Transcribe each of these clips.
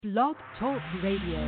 Blog Talk Radio.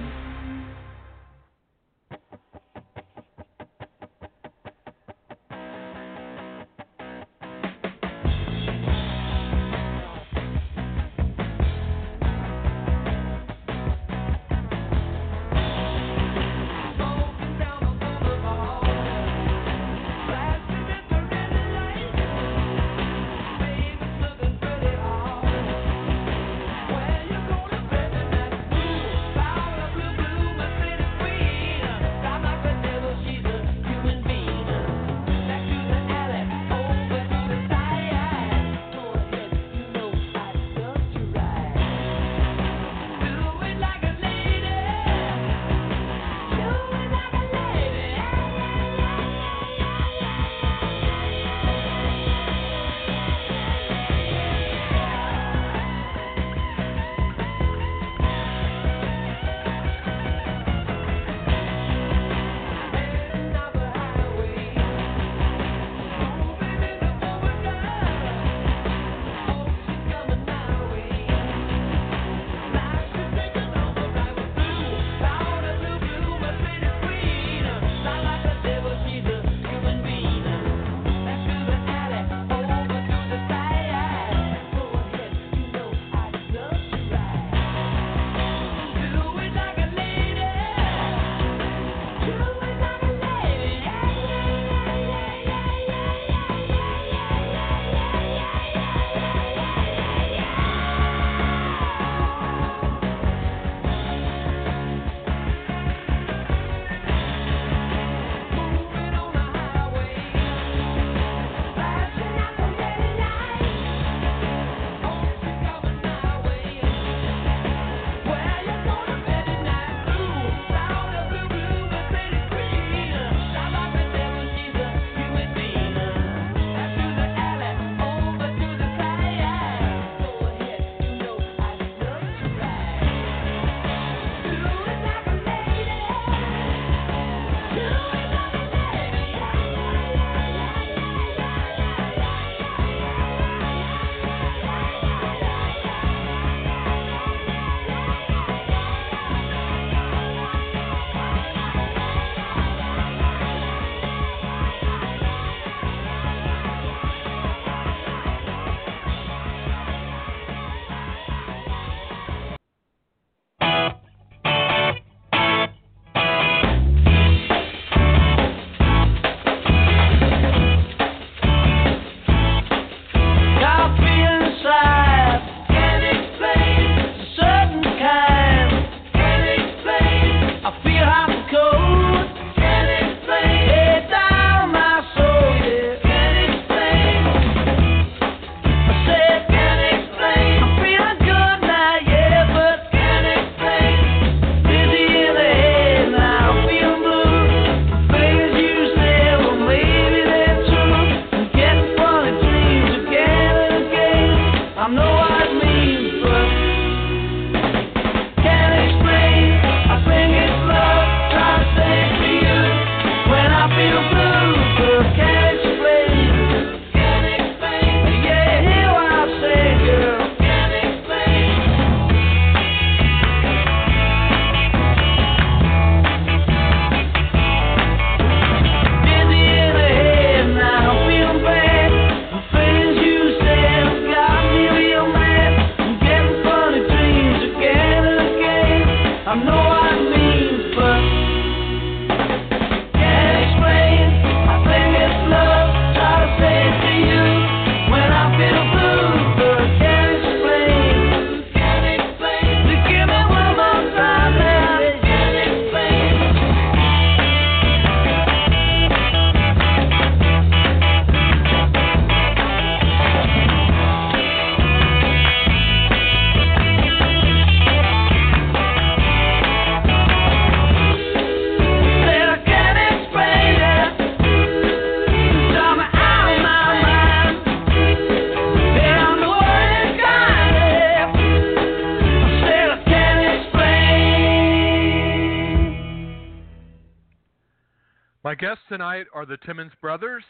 My guests tonight are the Timmons brothers,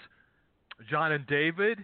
John and David,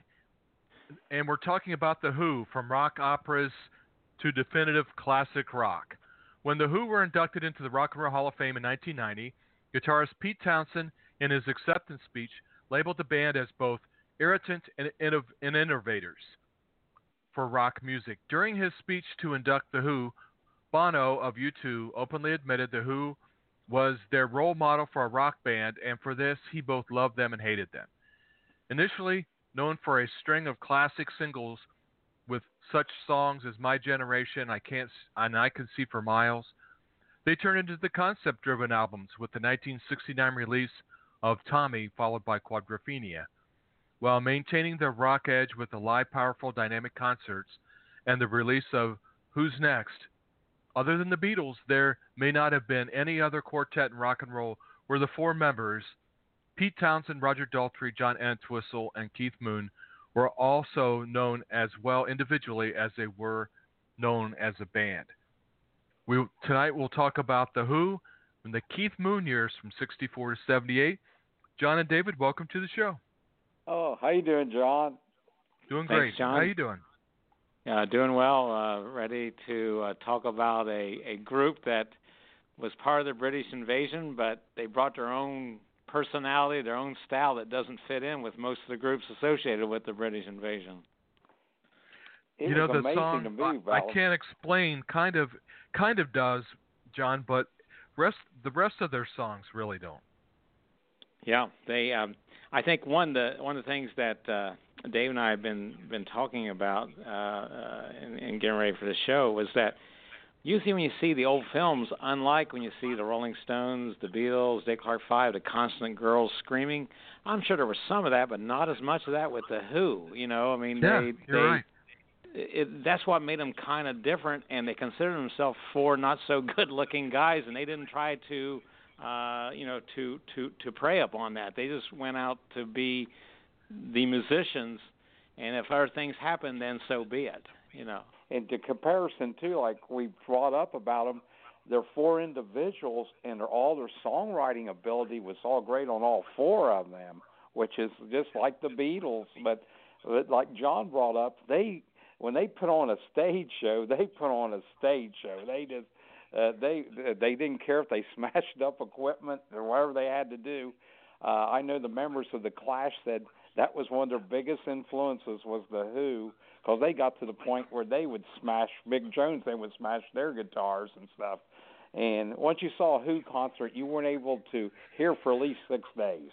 and we're talking about The Who, from rock operas to definitive classic rock. When The Who were inducted into the Rock and Roll Hall of Fame in 1990, guitarist Pete Townshend, in his acceptance speech, labeled the band as both irritant and innovators for rock music. During his speech to induct The Who, Bono of U2 openly admitted The Who was their role model for a rock band, and for this, he both loved them and hated them. Initially known for a string of classic singles with such songs as My Generation, I Can See for Miles, they turned into the concept-driven albums with the 1969 release of Tommy, followed by Quadrophenia, while maintaining their rock edge with the live, powerful, dynamic concerts and the release of Who's Next. Other than the Beatles, there may not have been any other quartet in rock and roll where the four members, Pete Townshend, Roger Daltrey, John Entwistle, and Keith Moon, were also known as well individually as they were known as a band. Tonight we'll talk about The Who and the Keith Moon years from 64 to 78. John and David, welcome to the show. Oh, how you doing, John? Doing great. Thanks, John. How you doing? Doing well. Ready to talk about a group that was part of the British invasion, but they brought their own personality, their own style that doesn't fit in with most of the groups associated with the British invasion. It you know, was the amazing song to me, I can't explain. Kind of does, John, but the rest of their songs really don't. Yeah, they. I think one of the things that Dave and I have been talking about in getting ready for the show was that usually when you see the old films, unlike when you see the Rolling Stones, the Beatles, Dick Clark 5, the constant girls screaming, I'm sure there was some of that, but not as much of that with the Who. You know, I mean, you're right. That's what made them kind of different, and they considered themselves four not so good-looking guys, and they didn't try to, to prey upon that. They just went out to be the musicians, and if other things happen, then so be it. You know. And the comparison too, like we brought up about them, they're four individuals, and all their songwriting ability was all great on all four of them, which is just like the Beatles. But like John brought up, when they put on a stage show, they put on a stage show. They just they didn't care if they smashed up equipment or whatever they had to do. I know the members of the Clash said that was one of their biggest influences was the Who, because they got to the point where they would smash Mick Jones. They would smash their guitars and stuff. And once you saw a Who concert, you weren't able to hear for at least 6 days.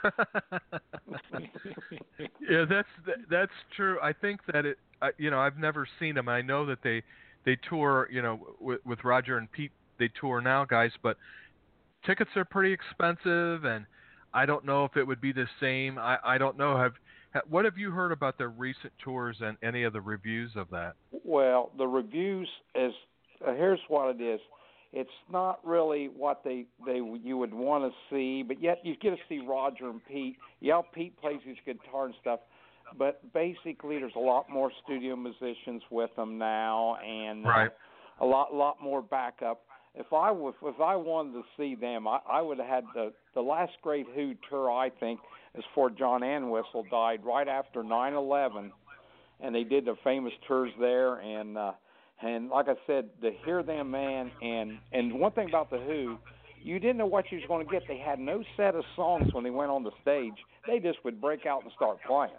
Yeah, that's true. I think that I've never seen them. I know that they tour, with Roger and Pete. They tour now, guys, but tickets are pretty expensive, and I don't know if it would be the same. I don't know. What have you heard about their recent tours and any of the reviews of that? Well, the reviews is here's what it is. It's not really what you would want to see, but yet you get to see Roger and Pete. Yeah, Pete plays his guitar and stuff, but basically there's a lot more studio musicians with them now, and right. a lot more backup. If I wanted to see them, I would have had the last great Who tour, I think, is before John Entwistle died, right after 9/11, and they did the famous tours there. And like I said, to hear them, man, and one thing about the Who, you didn't know what you was going to get. They had no set of songs when they went on the stage. They just would break out and start playing.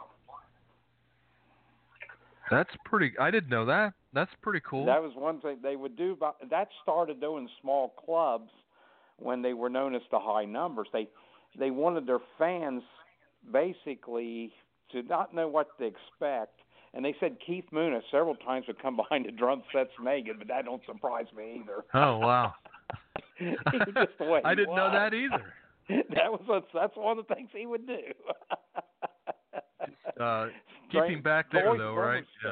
That's pretty. I didn't know that. That's pretty cool. That was one thing they would do. That started though in small clubs when they were known as the High Numbers. They wanted their fans basically to not know what to expect. And they said Keith Moon several times would come behind the drum sets naked, but that don't surprise me either. Oh wow! Just the way I didn't know that either. That's one of the things he would do. Keeping back there though, right? Yeah.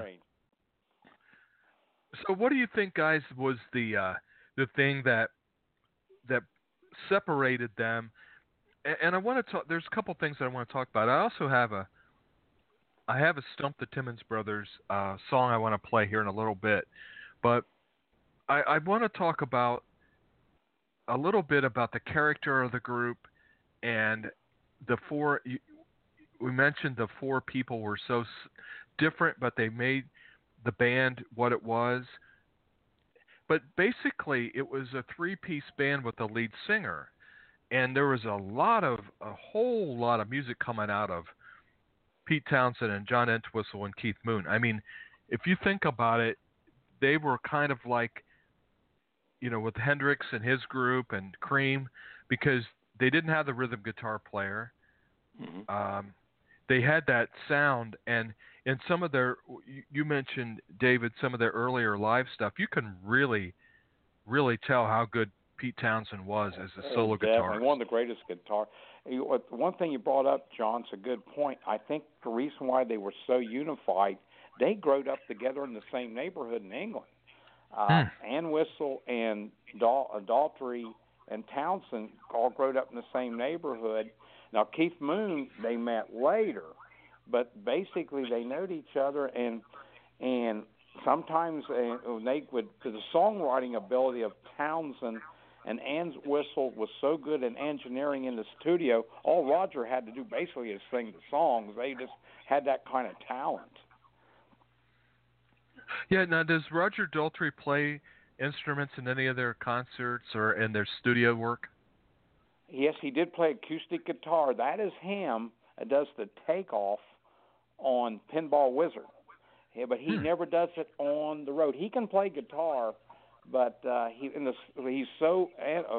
So, what do you think, guys, was the thing that separated them? And I want to talk. There's a couple things that I want to talk about. I also have a Stump the Timmons Brothers song I want to play here in a little bit, but I want to talk about a little bit about the character of the group and the four. We mentioned the four people were so different, but they made the band what it was. But basically, it was a three-piece band with a lead singer, and there was a whole lot of music coming out of Pete Townsend and John Entwistle and Keith Moon. I mean, if you think about it, they were kind of like, with Hendrix and his group and Cream, because they didn't have the rhythm guitar player. Mm-hmm. They had that sound, and in some of their, you mentioned, David, some of their earlier live stuff, you can really, really tell how good Pete Townsend was as a solo guitarist. And one of the greatest guitar. One thing you brought up, John's a good point. I think the reason why they were so unified, they growed up together in the same neighborhood in England. Entwistle and Daltrey and Townsend all growed up in the same neighborhood. Now, Keith Moon, they met later, but basically they knowed each other, and sometimes the songwriting ability of Townsend and Entwistle was so good in engineering in the studio, all Roger had to do basically is sing the songs. They just had that kind of talent. Yeah, now does Roger Daltrey play instruments in any of their concerts or in their studio work? Yes, he did play acoustic guitar. That is him that does the takeoff on Pinball Wizard. Yeah, but he never does it on the road. He can play guitar, but he's so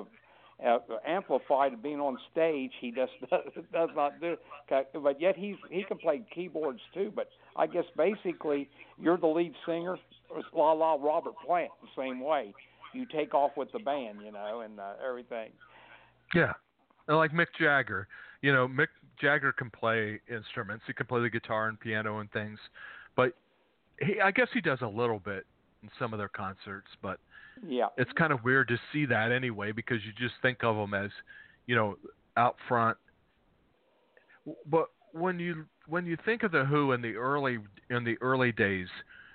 amplified being on stage, he does not do. But yet he can play keyboards too. But I guess basically you're the lead singer. It's la Robert Plant the same way. You take off with the band, and everything. Yeah, like Mick Jagger. Mick Jagger can play instruments. He can play the guitar and piano and things, but I guess he does a little bit in some of their concerts. But yeah, it's kind of weird to see that anyway, because you just think of them as, out front. But when you think of the Who in the early days,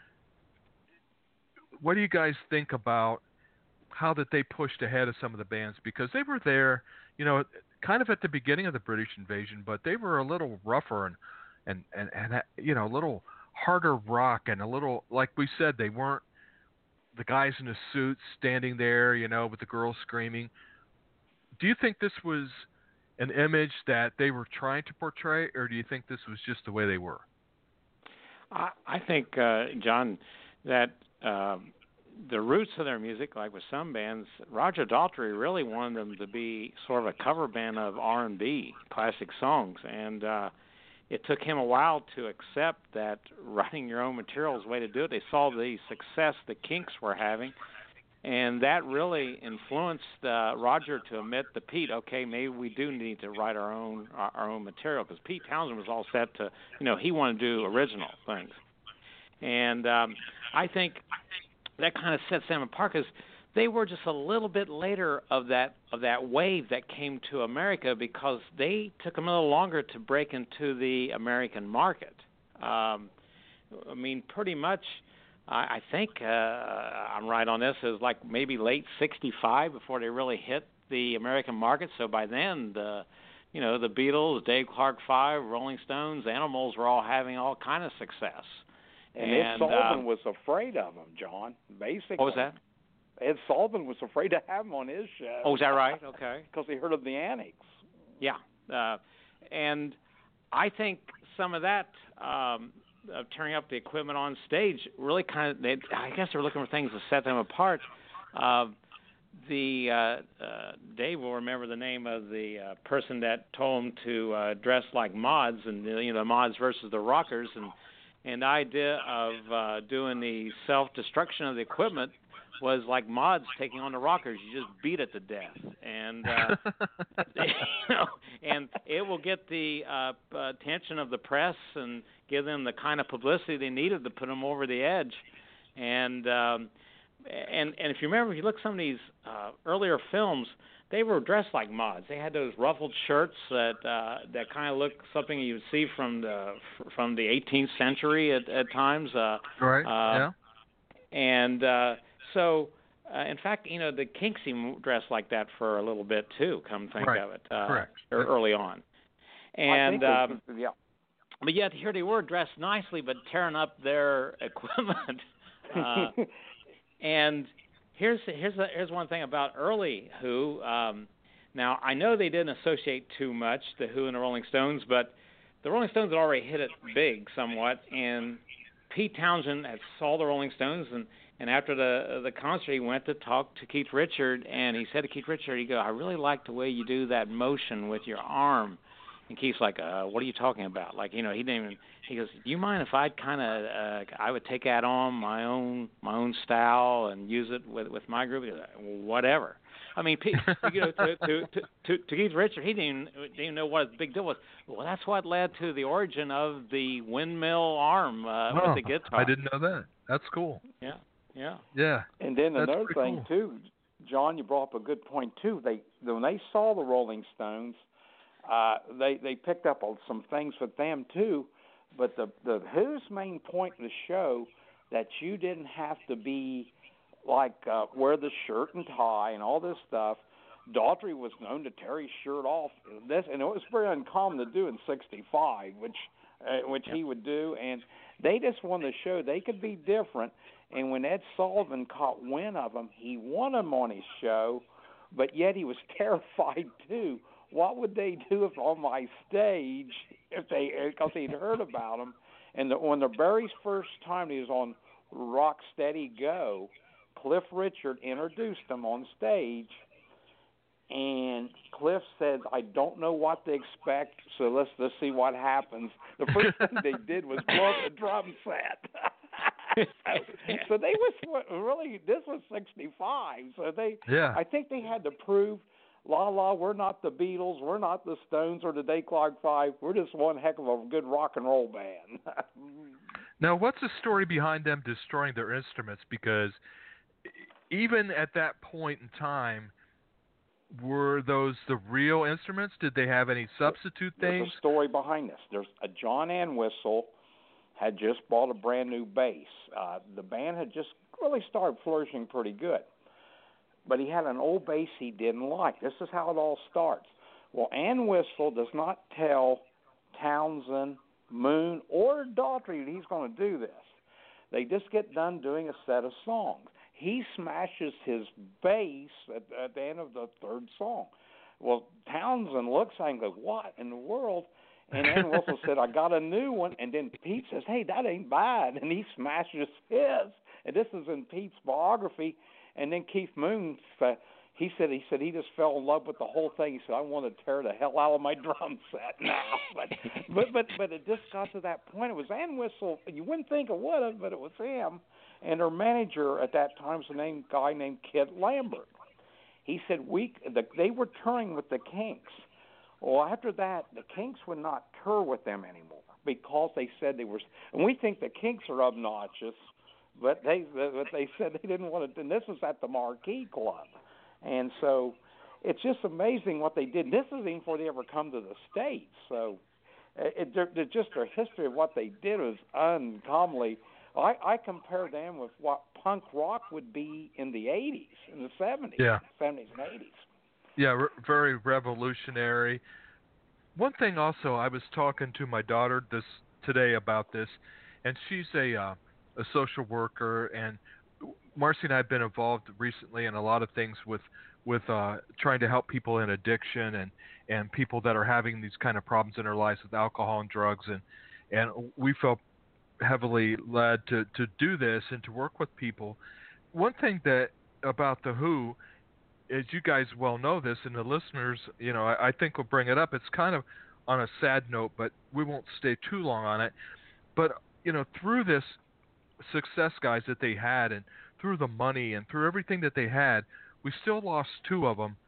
what do you guys think about how that they pushed ahead of some of the bands? Because they were there, kind of at the beginning of the British invasion, but they were a little rougher and a little harder rock, and a little, like we said, they weren't the guys in the suits standing there, with the girls screaming. Do you think this was an image that they were trying to portray, or do you think this was just the way they were? I think, John, that the roots of their music, like with some bands, Roger Daltrey really wanted them to be sort of a cover band of R&B classic songs, and it took him a while to accept that writing your own material is the way to do it. They saw the success the Kinks were having, and that really influenced Roger to admit to Pete, okay, maybe we do need to write our own material, because Pete Townsend was all set to, he wanted to do original things. And I think that kind of sets them apart, because they were just a little bit later of that wave that came to America, because they took them a little longer to break into the American market. Pretty much, I think I'm right on this, is like maybe late '65 before they really hit the American market. So by then, the Beatles, Dave Clark 5, Rolling Stones, Animals were all having all kind of success. And Ed Sullivan was afraid of him, John, basically. What was that? Ed Sullivan was afraid to have him on his show. Oh, is that right? Okay. Because he heard of the Annex. Yeah. And I think some of that, of turning up the equipment on stage, really I guess they were looking for things to set them apart. Dave will remember the name of the person that told him to dress like mods, and the mods versus the rockers, and the idea of doing the self-destruction of the equipment was like mods taking on the rockers. You just beat it to death, and and it will get the attention of the press and give them the kind of publicity they needed to put them over the edge. And if you remember, if you look at some of these earlier films, they were dressed like mods. They had those ruffled shirts that kind of look something you would see from the 18th century at times. Right. Yeah. And so, in fact, the Kinks even dressed like that for a little bit too. Come think of it. Correct. Early on. And yeah. But yet here they were dressed nicely, but tearing up their equipment. And here's one thing about early Who. Now I know they didn't associate too much the Who and the Rolling Stones, but the Rolling Stones had already hit it big somewhat, and Pete Townshend had saw the Rolling Stones, and after the concert, he went to talk to Keith Richard, and he said to Keith Richard, he goes, I really like the way you do that motion with your arm. And Keith's like, what are you talking about? Like, he didn't even. He goes, do you mind if I'd kind of, I would take that on my own style and use it with my group? He goes, whatever. I mean, to Keith Richard, he didn't even know what the big deal was. Well, that's what led to the origin of the windmill arm with the guitar. I didn't know that. That's cool. Yeah. And then That's another thing cool. too, John, you brought up a good point too. When they saw the Rolling Stones, they picked up on some things with them too. But the Who's main point of the show that you didn't have to be like wear the shirt and tie and all this stuff. Daughtry was known to tear his shirt off. And it was very uncommon to do in '65, which he would do. And they just wanted to show they could be different. And when Ed Sullivan caught wind of him, he wanted him on his show, but yet he was terrified too. What would they do if on my stage, because he'd heard about him, and when the very first time he was on Rock Steady Go, Cliff Richard introduced him on stage, and Cliff said, I don't know what to expect, so let's see what happens. The first thing they did was blow up the drum set. So they was really, this was '65. So I think they had to prove, we're not the Beatles, we're not the Stones or the Day Clock Five. We're just one heck of a good rock and roll band. Now, what's the story behind them destroying their instruments? Because even at that point in time, were those the real instruments? Did they have any substitute things? There's a story behind this. There's a John Entwistle had just bought a brand new bass. The band had just really started flourishing pretty good. But he had an old bass he didn't like. This is how it all starts. Well, Entwistle does not tell Townshend, Moon, or Daughtry that he's going to do this. They just get done doing a set of songs. He smashes his bass at the end of the third song. Well, Townshend looks at him and goes, what in the world? And Entwistle said, I got a new one. And then Pete says, hey, that ain't bad. And he smashes his. And this is in Pete's biography. And then Keith Moon, he said he just fell in love with the whole thing. He said, I want to tear the hell out of my drum set now. But it just got to that point. It was Entwistle. You wouldn't think it would have, but it was him. And their manager at that time was a guy named Kid Lambert. He said they were touring with the Kinks. Well, after that, the Kinks would not tour with them anymore because they said they were. And we think the Kinks are obnoxious, but they said they didn't want to. And this was at the Marquee Club, and so it's just amazing what they did. This is even before they ever come to the States. So just their history of what they did was uncommonly. I compare them with what punk rock would be in the 80s, in the 70s, 70s and 80s. Yeah, very revolutionary. One thing also, I was talking to my daughter today about this, and she's a social worker, and Marcy and I have been involved recently in a lot of things with trying to help people in addiction and people that are having these kind of problems in their lives with alcohol and drugs, and we felt heavily led to do this and to work with people. One thing that about the Who, as you guys well know this, and the listeners, I think will bring it up. It's kind of on a sad note, but we won't stay too long on it. But through this success, guys, that they had, and through the money and through everything that they had, we still lost two of them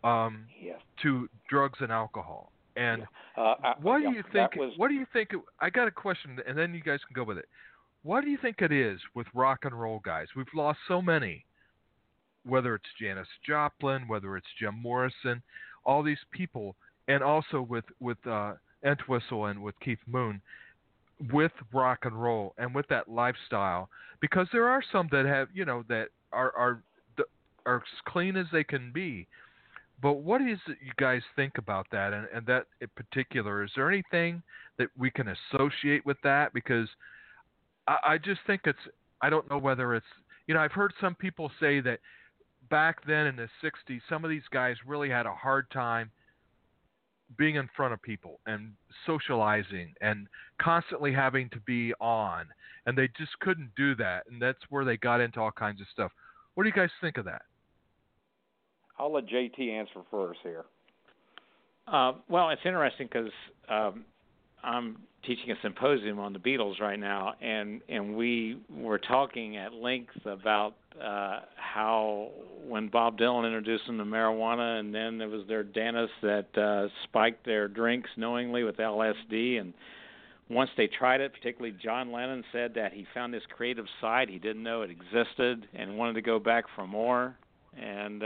to drugs and alcohol. And what do you think? What do you think? I got a question, and then you guys can go with it. What do you think it is with rock and roll guys? We've lost so many. Whether it's Janis Joplin, whether it's Jim Morrison, all these people, and also with Entwistle and with Keith Moon, with rock and roll and with that lifestyle, because there are some that have, that are as clean as they can be. But what is it you guys think about that, and that in particular? Is there anything that we can associate with that? Because I just think I don't know whether it's, I've heard some people say that back then in the 60s, some of these guys really had a hard time being in front of people and socializing and constantly having to be on, and they just couldn't do that, and that's where they got into all kinds of stuff. What do you guys think of that? I'll let JT answer first here. Well, it's interesting because I'm teaching a symposium on the Beatles right now, and we were talking at length about how when Bob Dylan introduced them to marijuana, and then there was their dentist that spiked their drinks knowingly with LSD, and once they tried it, particularly John Lennon said that he found this creative side, he didn't know it existed, and wanted to go back for more, and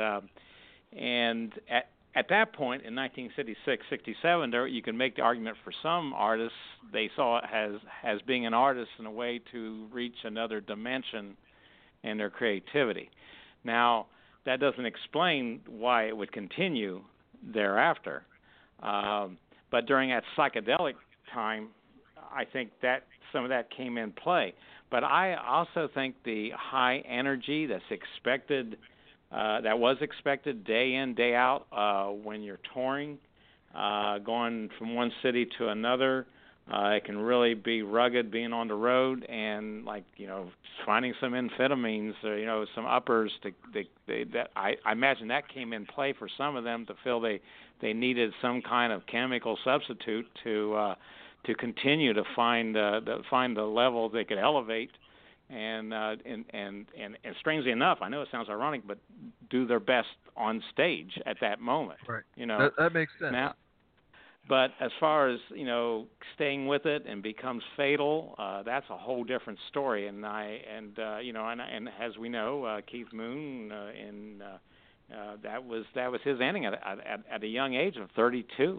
at that point in 1966, 67, you can make the argument for some artists they saw it as being an artist in a way to reach another dimension in their creativity. Now, that doesn't explain why it would continue thereafter. But during that psychedelic time, I think that some of that came in play. But I also think the high energy that's expected that was expected day in, day out when you're touring, going from one city to another. It can really be rugged being on the road, and finding some amphetamines or some uppers that I imagine that came in play for some of them to feel they needed some kind of chemical substitute to continue to find the level they could elevate. And strangely enough, I know it sounds ironic, but do their best on stage at that moment. Right. That makes sense. Now, but as far as staying with it and becomes fatal, that's a whole different story. And as we know, Keith Moon, that was his ending at a young age of 32.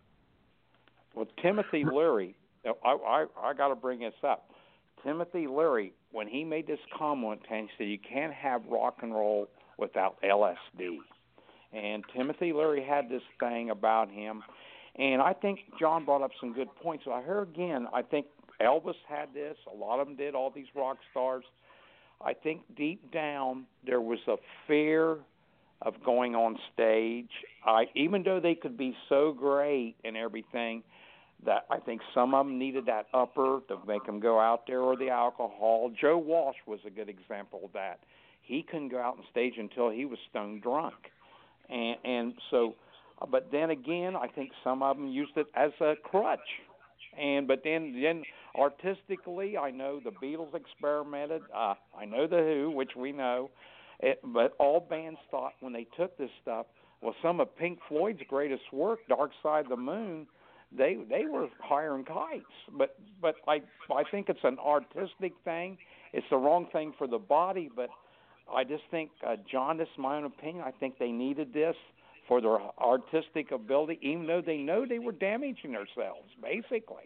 Well, Timothy Leary, I got to bring this up. Timothy Leary, when he made this comment, he said you can't have rock and roll without LSD. And Timothy Leary had this thing about him. And I think John brought up some good points. So I think Elvis had this. A lot of them did, all these rock stars. I think deep down there was a fear of going on stage. Even though they could be so great and everything, that I think some of them needed that upper to make them go out there, or the alcohol. Joe Walsh was a good example of that. He couldn't go out on stage until he was stone drunk. And so, but then again, I think some of them used it as a crutch. But then artistically, I know the Beatles experimented. I know the Who, which we know. But all bands thought when they took this stuff, well, some of Pink Floyd's greatest work, Dark Side of the Moon, they were hiring kites. But I think it's an artistic thing. It's the wrong thing for the body. But I just think, John, this is my own opinion, I think they needed this for their artistic ability, even though they know they were damaging themselves, basically.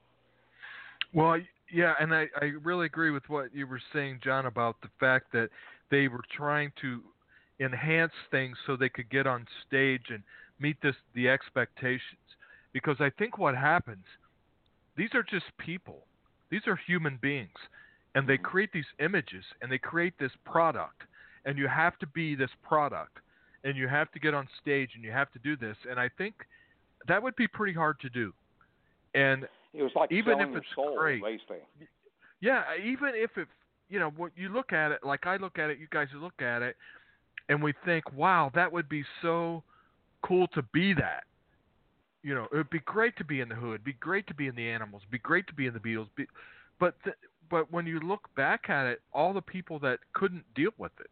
Well, yeah, and I really agree with what you were saying, John, about the fact that they were trying to enhance things so they could get on stage and meet the expectations. Because I think what happens, these are just people. These are human beings. And they create these images, and they create this product. And you have to be this product. And you have to get on stage, and you have to do this. And I think that would be pretty hard to do. And it was like even selling if your it's soul, great, basically. Yeah, even if it, when you look at it, like I look at it, you guys look at it, and we think, wow, that would be so cool to be that. It would be great to be in the Who. It'd be great to be in the Animals. It'd be great to be in the Beatles. But when you look back at it, all the people that couldn't deal with it,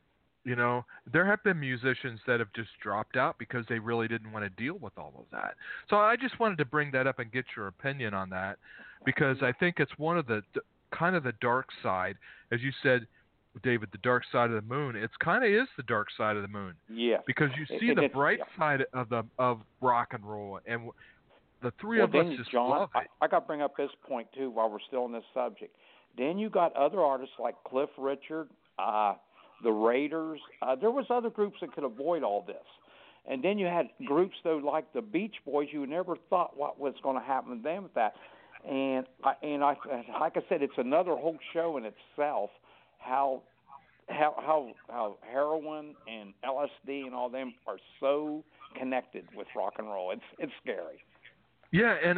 there have been musicians that have just dropped out because they really didn't want to deal with all of that. So I just wanted to bring that up and get your opinion on that, because I think it's one of the kind of the dark side, as you said, David, the dark side of the moon. It's kind of is the dark side of the moon. Yeah. Because you see the bright side of rock and roll, and the three of us just love it. I got to bring up this point too while we're still on this subject. Then you got other artists like Cliff Richard, the Raiders. There was other groups that could avoid all this. And then you had groups, though, like the Beach Boys. You never thought what was going to happen to them with that. And like I said, it's another whole show in itself, how how heroin and LSD and all them are so connected with rock and roll. It's scary. Yeah, and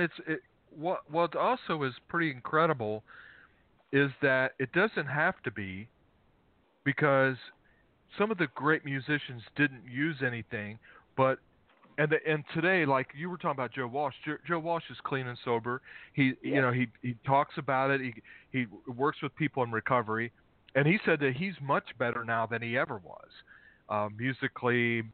what also is pretty incredible is that it doesn't have to be, because some of the great musicians didn't use anything, but and today, like you were talking about Joe Walsh. Joe Walsh is clean and sober. He he talks about it. He works with people in recovery, and he said that he's much better now than he ever was, musically,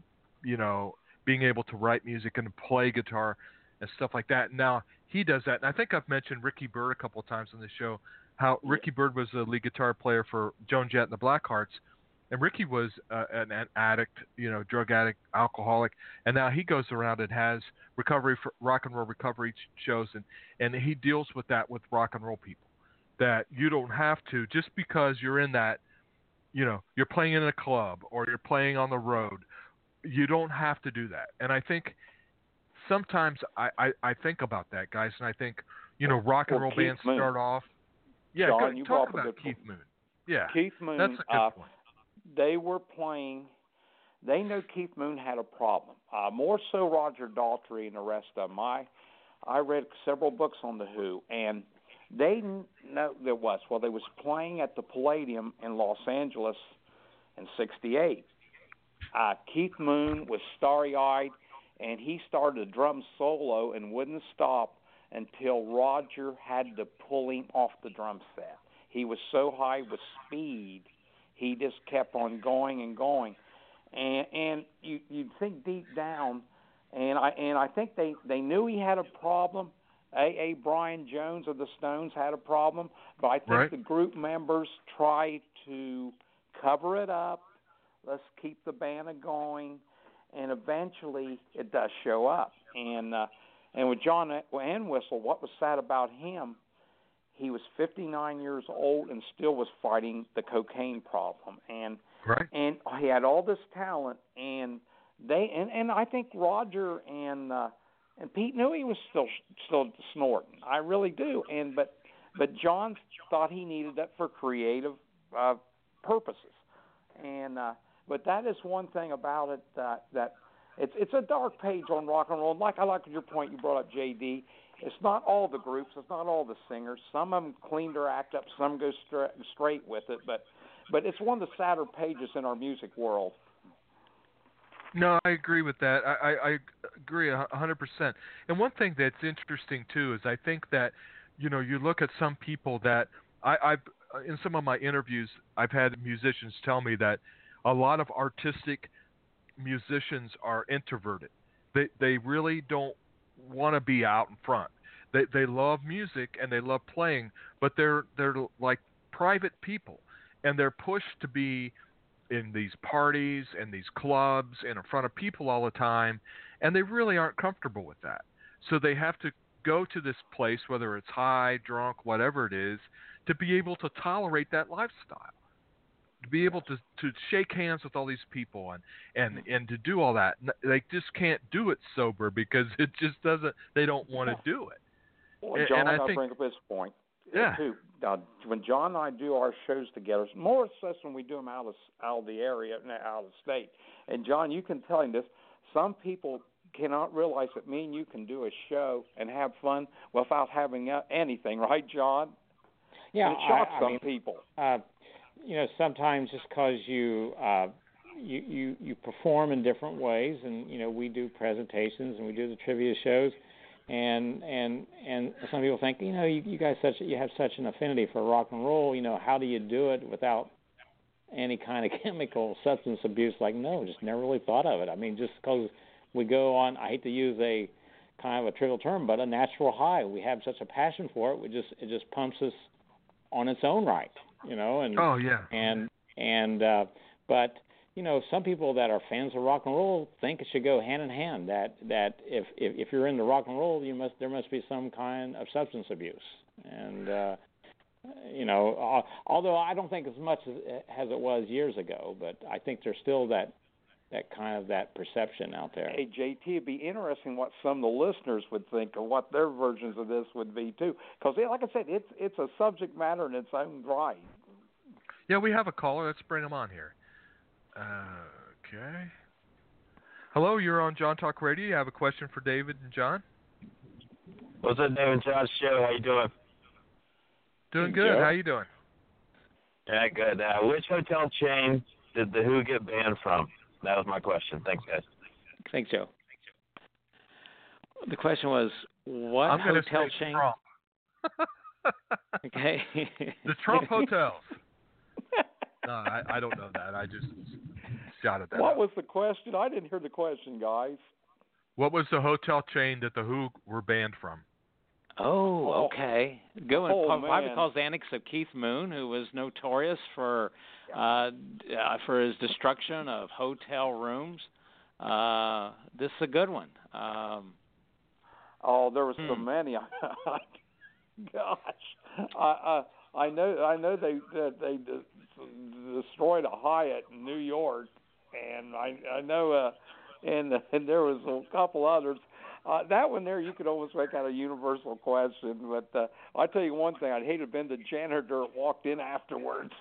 being able to write music and play guitar and stuff like that. Now he does that, and I think I've mentioned Ricky Byrd a couple of times on the show. How Ricky Byrd was the lead guitar player for Joan Jett and the Blackhearts, and Ricky was an addict, drug addict, alcoholic, and now he goes around and has rock and roll recovery shows, and he deals with that with rock and roll people. That you don't have to, just because you're in that, you're playing in a club or you're playing on the road, you don't have to do that. And I think sometimes I think about that, guys, and I think, rock and roll Keith bands Moon. start off. Yeah, John, you talk brought up about a good Keith point. Moon. Yeah, Keith Moon. that's a good point. They were playing. They knew Keith Moon had a problem. More so Roger Daltrey and the rest of them. I read several books on the Who, and they know there was. Well, they was playing at the Palladium in Los Angeles in '68. Keith Moon was starry-eyed, and he started a drum solo and wouldn't stop until Roger had to pull him off the drum set. He was so high with speed, he just kept on going and going. And you'd think deep down, and I think they knew he had a problem. A. Brian Jones of the Stones had a problem, but I think the group members tried to cover it up. Let's keep the band going, and eventually it does show up. And with John Entwistle, what was sad about him, he was 59 years old and still was fighting the cocaine problem. And he had all this talent, and I think Roger and Pete knew he was still snorting. I really do. But John thought he needed that for creative purposes. But that is one thing about it that it's a dark page on rock and roll. I like your point you brought up, JD. It's not all the groups. It's not all the singers. Some of them clean their act up. Some go straight with it. But it's one of the sadder pages in our music world. No, I agree with that. I agree 100%. And one thing that's interesting too is I think that you look at some people that I've in some of my interviews I've had musicians tell me that a lot of artistic musicians are introverted. They really don't want to be out in front. They love music and they love playing, but they're like private people, and they're pushed to be in these parties and these clubs and in front of people all the time, and they really aren't comfortable with that. So they have to go to this place, whether it's high, drunk, whatever it is, to be able to tolerate that lifestyle, to be able to shake hands with all these people and to do all that. They just can't do it sober because it just doesn't. They don't want to do it. Well, John, I think, bring up this point. Yeah. Too. When John and I do our shows together, more or less when we do them out of the area, out of state. And John, you can tell him this. Some people cannot realize that me and you can do a show and have fun without having anything, right, John? Yeah, and it shocks some people. Sometimes just because you perform in different ways, and we do presentations and we do the trivia shows. And some people think, you guys you have such an affinity for rock and roll. How do you do it without any kind of chemical substance abuse? Like, no, just never really thought of it. I mean, just because we go on, I hate to use a kind of a trivial term, but a natural high. We have such a passion for it. It just pumps us on its own right, And oh yeah. But some people that are fans of rock and roll think it should go hand in hand. That if you're into rock and roll, there must be some kind of substance abuse. And although I don't think as much as it was years ago, but I think there's still that kind of that perception out there. Hey, JT, it'd be interesting what some of the listeners would think or what their versions of this would be too. Because, like I said, it's a subject matter in its own right. Yeah, we have a caller. Let's bring him on here. Okay. Hello, you're on John Talk Radio. You have a question for David and John? What's up, David and John's show? How you doing? Doing good. How you doing? Yeah, good. Which hotel chain did the Who get banned from? That was my question. Thanks, guys. Thanks, Joe. The question was, what I'm hotel say chain? Trump. Okay. The Trump hotels. No, I don't know that. I just shouted that What out. was the question? I didn't hear the question, guys. What was the hotel chain that the Who were banned from? Oh, okay. Good one. Probably man. because the antics of Keith Moon, who was notorious for his destruction of hotel rooms. This is a good one. There were so many. Gosh, I know they destroyed a Hyatt in New York, and I know and there was a couple others. That one there, you could almost make out a universal question. But I'll tell you one thing: I'd hate to have been the janitor that walked in afterwards.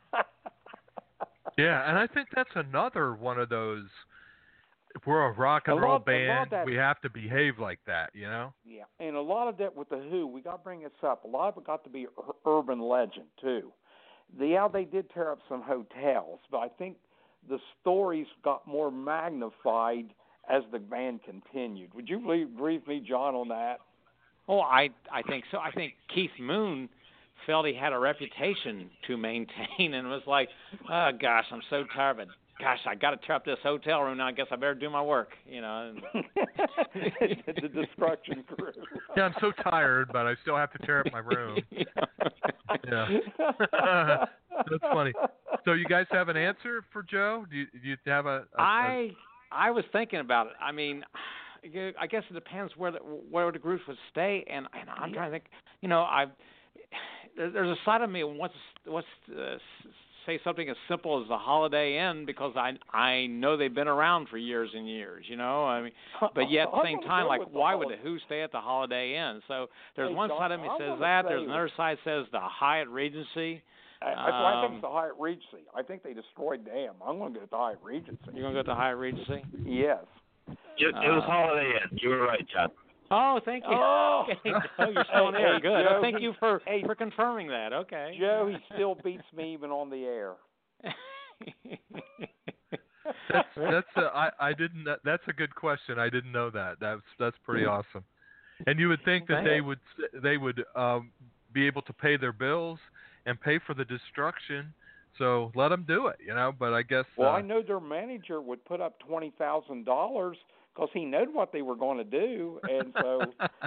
Yeah, and I think that's another one of those. If we're a rock and roll band, we have to behave like that, you know? Yeah, and a lot of that with the Who, we got to bring this up. A lot of it got to be urban legend, too. They did tear up some hotels, but I think the stories got more magnified as the band continued. Would you agree with me, John, on that? Oh, I think so. I think Keith Moon felt he had a reputation to maintain and was like, oh, gosh, I'm so tired of it. Gosh, I got to tear up this hotel room now. I guess I better do my work, you know. The destruction crew. Yeah, I'm so tired, but I still have to tear up my room. Yeah. That's funny. So you guys have an answer for Joe? Do you have a I was thinking about it. I mean, I guess it depends where the groups would stay, and I'm trying to think. You know, there's a side of me that wants say something as simple as the Holiday Inn because I know they've been around for years and years, you know. I mean, but yet at the same time, like, why would the Who stay at the Holiday Inn? So there's one side of me says that. There's another side says the Hyatt Regency. I think it's the Hyatt Regency. I think they destroyed them. I'm going to go to the Hyatt Regency. You're going to go to the Hyatt Regency? Yes. It was Holiday Inn. You were right, John. Oh, thank you. Oh, okay. You're still there. Good. Joe, thank you for confirming that. Okay. Joe, he still beats me even on the air. That's a good question. I didn't know that. That's pretty awesome. And you would think that they would be able to pay their bills and pay for the destruction. So let them do it, you know. But I guess. Well, I know their manager would put up $20,000 because he knew what they were going to do, and so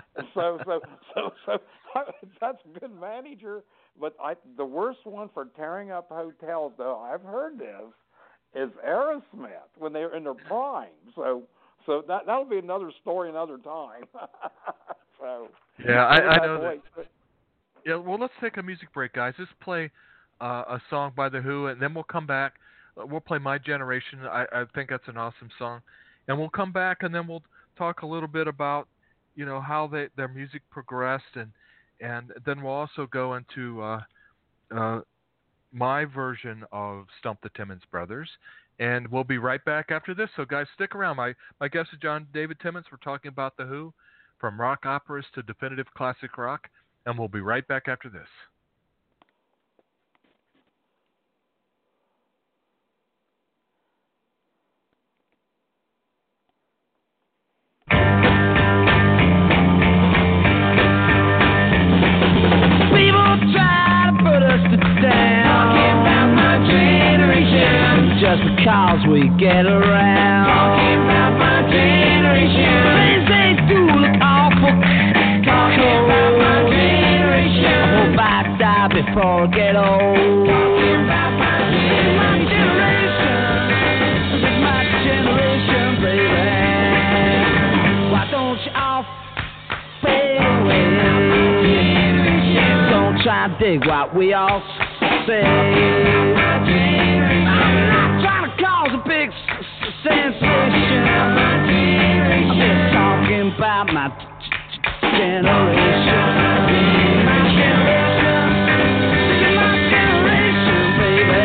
that's a good manager. But the worst one for tearing up hotels, though, I've heard this, is Aerosmith when they were in their prime. So that'll be another story another time. Yeah, I know that. Yeah, well, let's take a music break, guys. Let's play a song by The Who, and then we'll come back. We'll play My Generation. I think that's an awesome song. And we'll come back, and then we'll talk a little bit about, you know, how their music progressed, and then we'll also go into my version of Stump the Timmons Brothers, and we'll be right back after this. So, guys, stick around. My guest is John David Timmons. We're talking about The Who, from rock operas to definitive classic rock, and we'll be right back after this. Just because we get around. Talking about my generation. Things they do look awful. Talking about my generation. I hope I die before I get old. Talking about my generation. It's my generation, baby. Why don't you all fade away? Don't try to dig what we all say. A big sensation. I'm just talking about my generation. My generation, baby.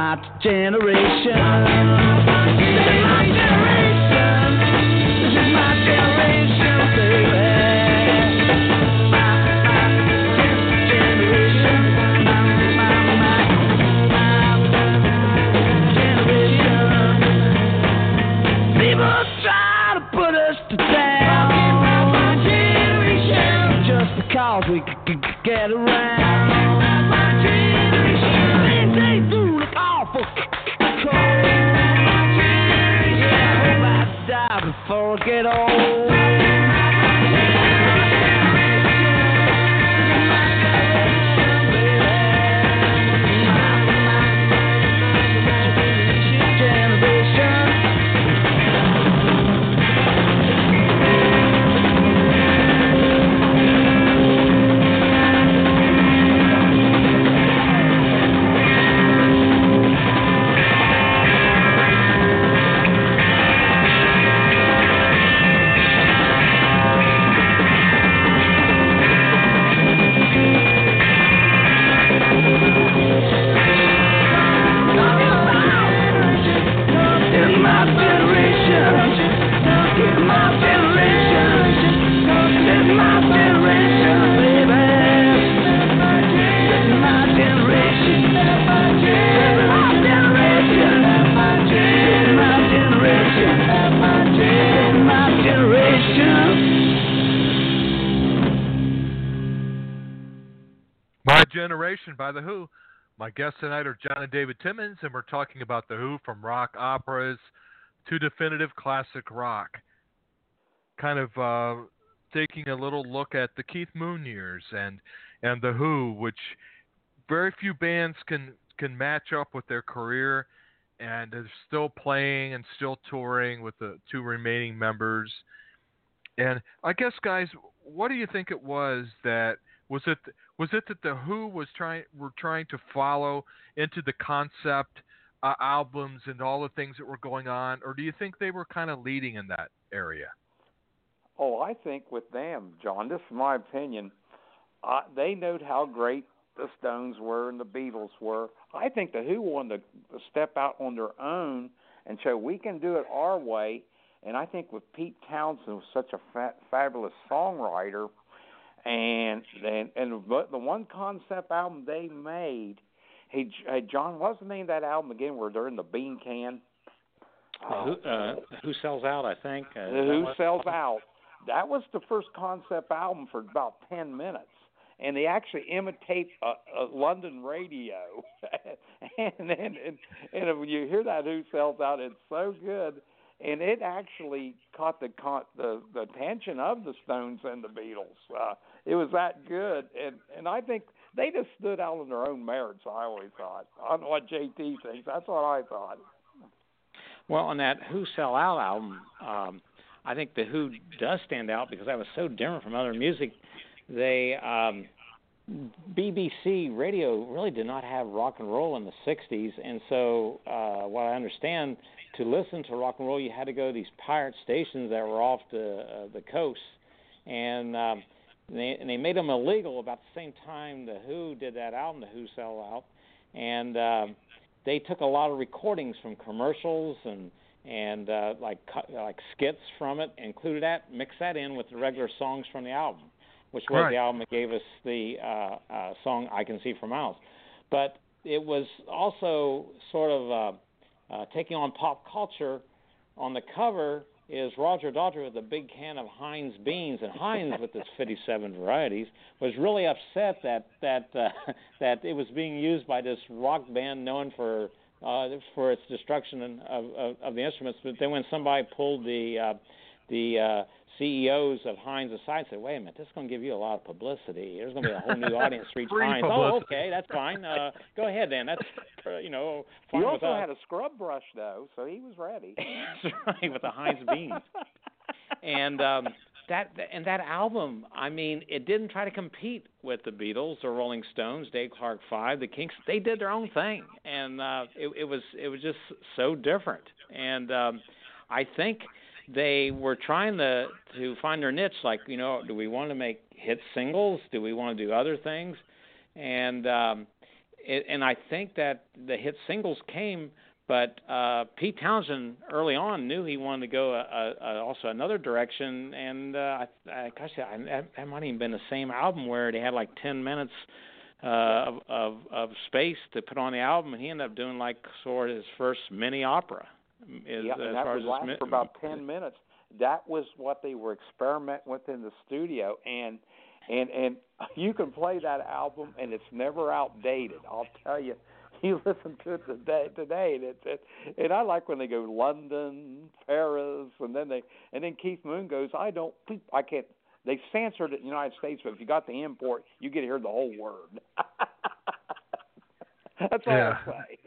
my generation. This is my generation. This is my generation, baby. Cause we could get around. My generation, they do look awful cold. Yeah, I hope I die before I get old. Generation by The Who. My guests tonight are John and David Timmons, and we're talking about The Who from rock operas to definitive classic rock. Kind of taking a little look at the Keith Moon years and The Who, which very few bands can match up with their career, and is still playing and still touring with the two remaining members. And I guess, guys, what do you think it was that was it that The Who were trying to follow into the concept albums and all the things that were going on, or do you think they were kind of leading in that area? Oh, I think with them, John, this is my opinion, they knew how great the Stones were and the Beatles were. I think The Who wanted to step out on their own and show we can do it our way. And I think with Pete Townshend was such a fabulous songwriter, and the one concept album they made, hey John, what's the name of that album again where they're in the bean can? Who Sells Out, I think. Who Sells Out. That was the first concept album for about 10 minutes. And they actually imitate a London radio. and when you hear that Who Sells Out, it's so good. And it actually caught the attention of the Stones and the Beatles. It was that good. And I think they just stood out on their own merits, I always thought. I don't know what JT thinks. That's what I thought. Well, on that Who Sell Out album, I think The Who does stand out because that was so different from other music. They BBC radio really did not have rock and roll in the 60s, and so what I understand, to listen to rock and roll, you had to go to these pirate stations that were off the coast, and they made them illegal about the same time The Who did that album, The Who Sell Out, and they took a lot of recordings from commercials and like skits from it, included that, mixed that in with the regular songs from the album, which was the album that gave us the song I Can See for Miles. But it was also sort of taking on pop culture. On the cover is Roger Daltrey with a big can of Heinz beans, and Heinz with its 57 varieties was really upset that it was being used by this rock band known for its destruction of the instruments. But then when somebody pulled the CEOs of Heinz aside and said, wait a minute, this is going to give you a lot of publicity. There's going to be a whole new audience for each Heinz. Oh, okay, that's fine. Go ahead then. That's, fine. He also had a scrub brush, though, so he was ready. That's right, with the Heinz beans. And that album, I mean, it didn't try to compete with the Beatles or Rolling Stones, Dave Clark 5, the Kinks. They did their own thing, and it was just so different. And I think they were trying to find their niche, like, do we want to make hit singles? Do we want to do other things? And and I think that the hit singles came, but Pete Townshend early on knew he wanted to go also another direction, and that might even been the same album where they had like 10 minutes of space to put on the album, and he ended up doing like sort of his first mini opera. And that would last for about 10 minutes. That was what they were experimenting with in the studio, and you can play that album, and it's never outdated. I'll tell you. You listen to it today, and I like when they go London, Paris, and then Keith Moon goes, I can't. They censored it in the United States, but if you got the import, you get to hear the whole word. That's all I say.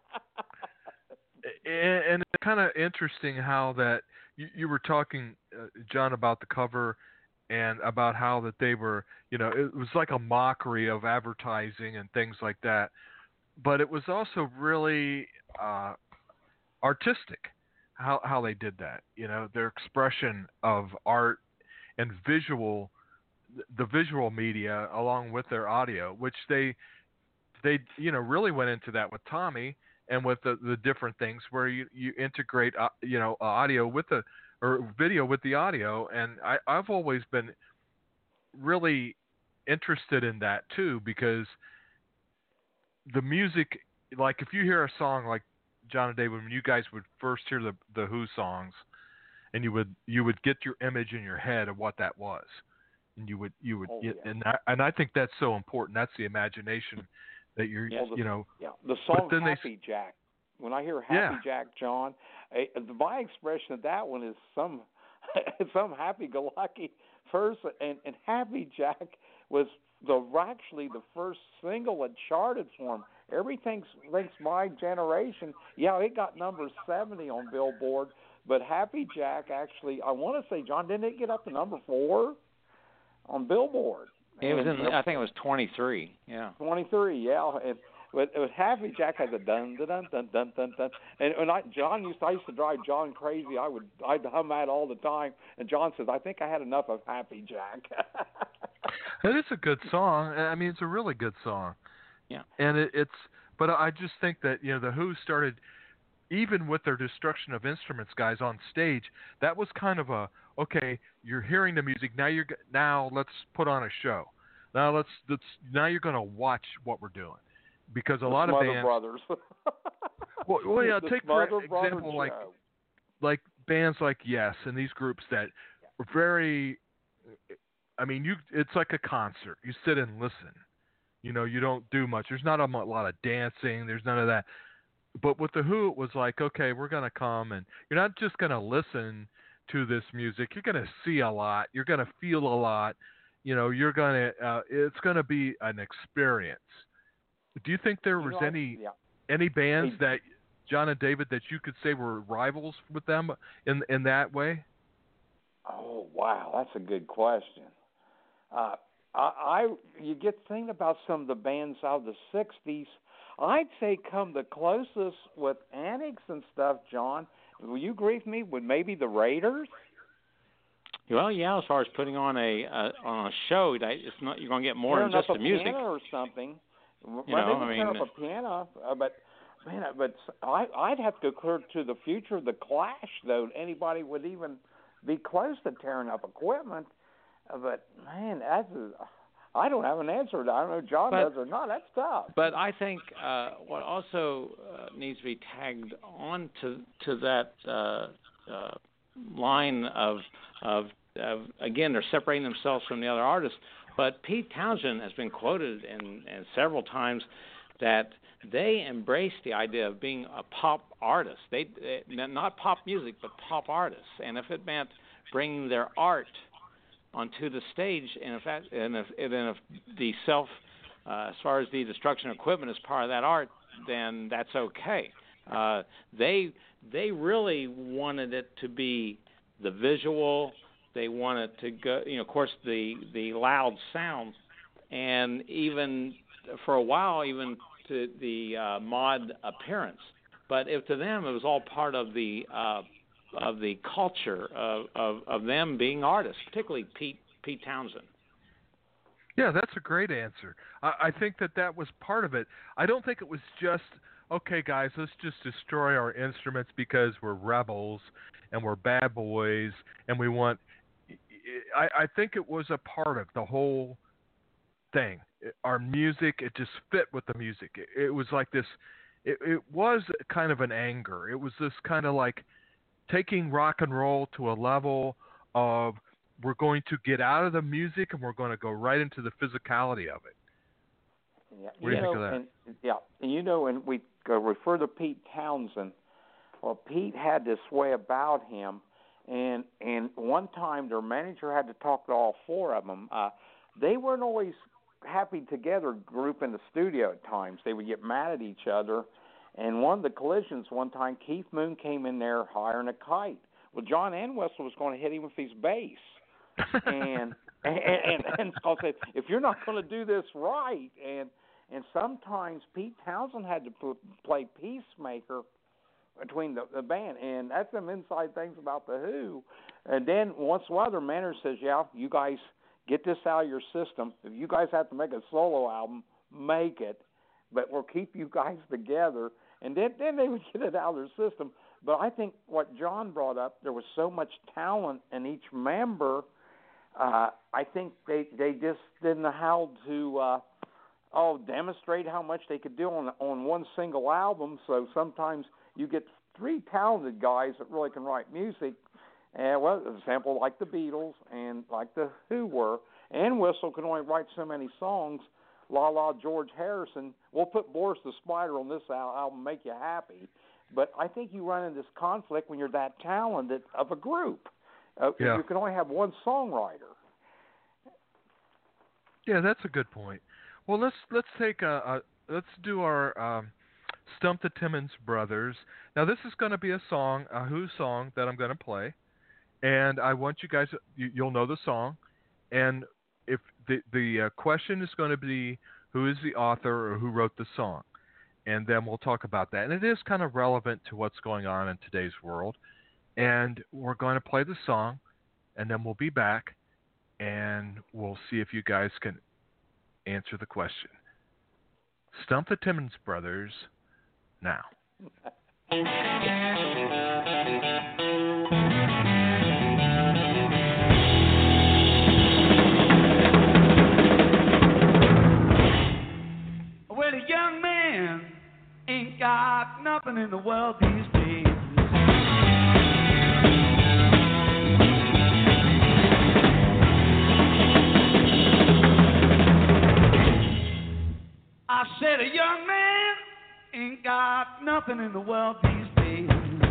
And it's kind of interesting how that you were talking, John, about the cover and about how that they were, it was like a mockery of advertising and things like that. But it was also really artistic how they did that. Their expression of art and the visual media along with their audio, which they really went into that with Tommy and with the different things where you integrate audio with or video with the audio. And I've always been really interested in that too, because the music, like if you hear a song like John and David, when you guys would first hear the Who songs, and you would get your image in your head of what that was, and you would and I think that's so important. That's the imagination that you're the song Happy Jack. When I hear Happy Jack, John, my expression of that one is some happy-go-lucky person, and Happy Jack was actually the first single that charted for him. Everything thinks My Generation, it got number 70 on Billboard, but Happy Jack actually, I want to say, John, didn't it get up to number 4 on Billboard? It was I think it was 23. Yeah. 23. Yeah. But Happy Jack has a dun dun dun dun dun dun dun, and I used to drive John crazy. I'd hum that all the time, and John says, "I think I had enough of Happy Jack." It is a good song. I mean, it's a really good song. Yeah. And but I just think that the Who started, even with their destruction of instruments, guys on stage. That was kind of okay. You're hearing the music now. Let's put on a show. Now now you're going to watch what we're doing. Because a lot of bands, Brothers. Take for example like bands like Yes and these groups that are very. I mean, it's like a concert. You sit and listen. You don't do much. There's not a lot of dancing. There's none of that. But with the Who, it was like, okay, we're gonna come, and you're not just gonna listen to this music. You're gonna see a lot. You're gonna feel a lot. You're gonna. It's gonna be an experience. Do you think there was any bands that John and David that you could say were rivals with them in that way? Oh wow, that's a good question. You get thinking about some of the bands out of the '60s. I'd say come the closest with Annex and stuff, John. Will you agree with me? With maybe the Raiders? Well, yeah. As far as putting on a show, it's not you're going to get more than just the music or something. Turn up a piano, but I'd have to go clear to the future of the Clash, though. Anybody would even be close to tearing up equipment. But man, I don't have an answer. I don't know if John does or not. That's tough. But I think what also needs to be tagged on to that line of again, they're separating themselves from the other artists. But Pete Townshend has been quoted in several times that they embraced the idea of being a pop artist. They not pop music, but pop artists. And if it meant bringing their art onto the stage, and if the as far as the destruction of equipment is part of that art, then that's okay. They really wanted it to be the visual. They wanted to go, of course, the loud sound, and even for a while, even to the mod appearance. But to them, it was all part of the culture of them being artists, particularly Pete Townshend. Yeah, that's a great answer. I think that was part of it. I don't think it was just, okay, guys, let's just destroy our instruments because we're rebels and we're bad boys and we want. I think it was a part of the whole thing. Our music, it just fit with the music. It was like this. It was kind of an anger. It was this kind of like taking rock and roll to a level of, we're going to get out of the music and we're going to go right into the physicality of it. Yeah, what do you think of that? And we refer to Pete Townsend. Well, Pete had this way about him, and one time their manager had to talk to all four of them. They weren't always happy together, group in the studio at times. They would get mad at each other. And one of the collisions one time, Keith Moon came in there hiring a kite. Well, John Entwistle was going to hit him with his bass. and so said, if you're not going to do this right, and sometimes Pete Townsend had to play peacemaker between the band, and that's some inside things about the Who. And then once in a while, their manager says, "Yeah, you guys get this out of your system. If you guys have to make a solo album, make it, but we'll keep you guys together." And then they would get it out of their system. But I think what John brought up, there was so much talent in each member. I think they just didn't know how to demonstrate how much they could do on one single album. So sometimes you get three talented guys that really can write music. Well, an example like the Beatles and like the Who were. And Whistle can only write so many songs. La La George Harrison. We'll put Boris the Spider on this album, make you happy. But I think you run into this conflict when you're that talented of a group. You can only have one songwriter. Yeah, that's a good point. Well, let's take let's do our Stump the Timmons Brothers. Now, this is going to be a song, a Who song that I'm going to play, and I want you guys, you'll know the song, and if the question is going to be who is the author or who wrote the song, and then we'll talk about that. And it is kind of relevant to what's going on in today's world. And we're going to play the song, and then we'll be back, and we'll see if you guys can answer the question. Stump the Timmons Brothers now. Well, a young man ain't got nothing in the world these days. I said a young man ain't got nothing in the world these days.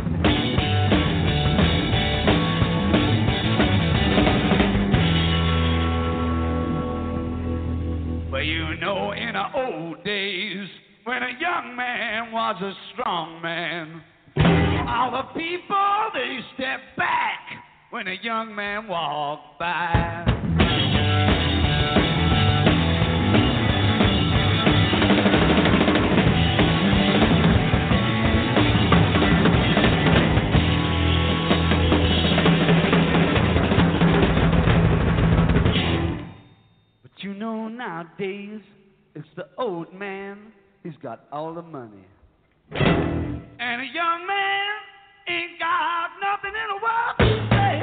Well, you know, in the old days, when a young man was a strong man, all the people, they stepped back when a young man walked by. You know, nowadays, it's the old man, he's got all the money. And a young man ain't got nothing in the world to say.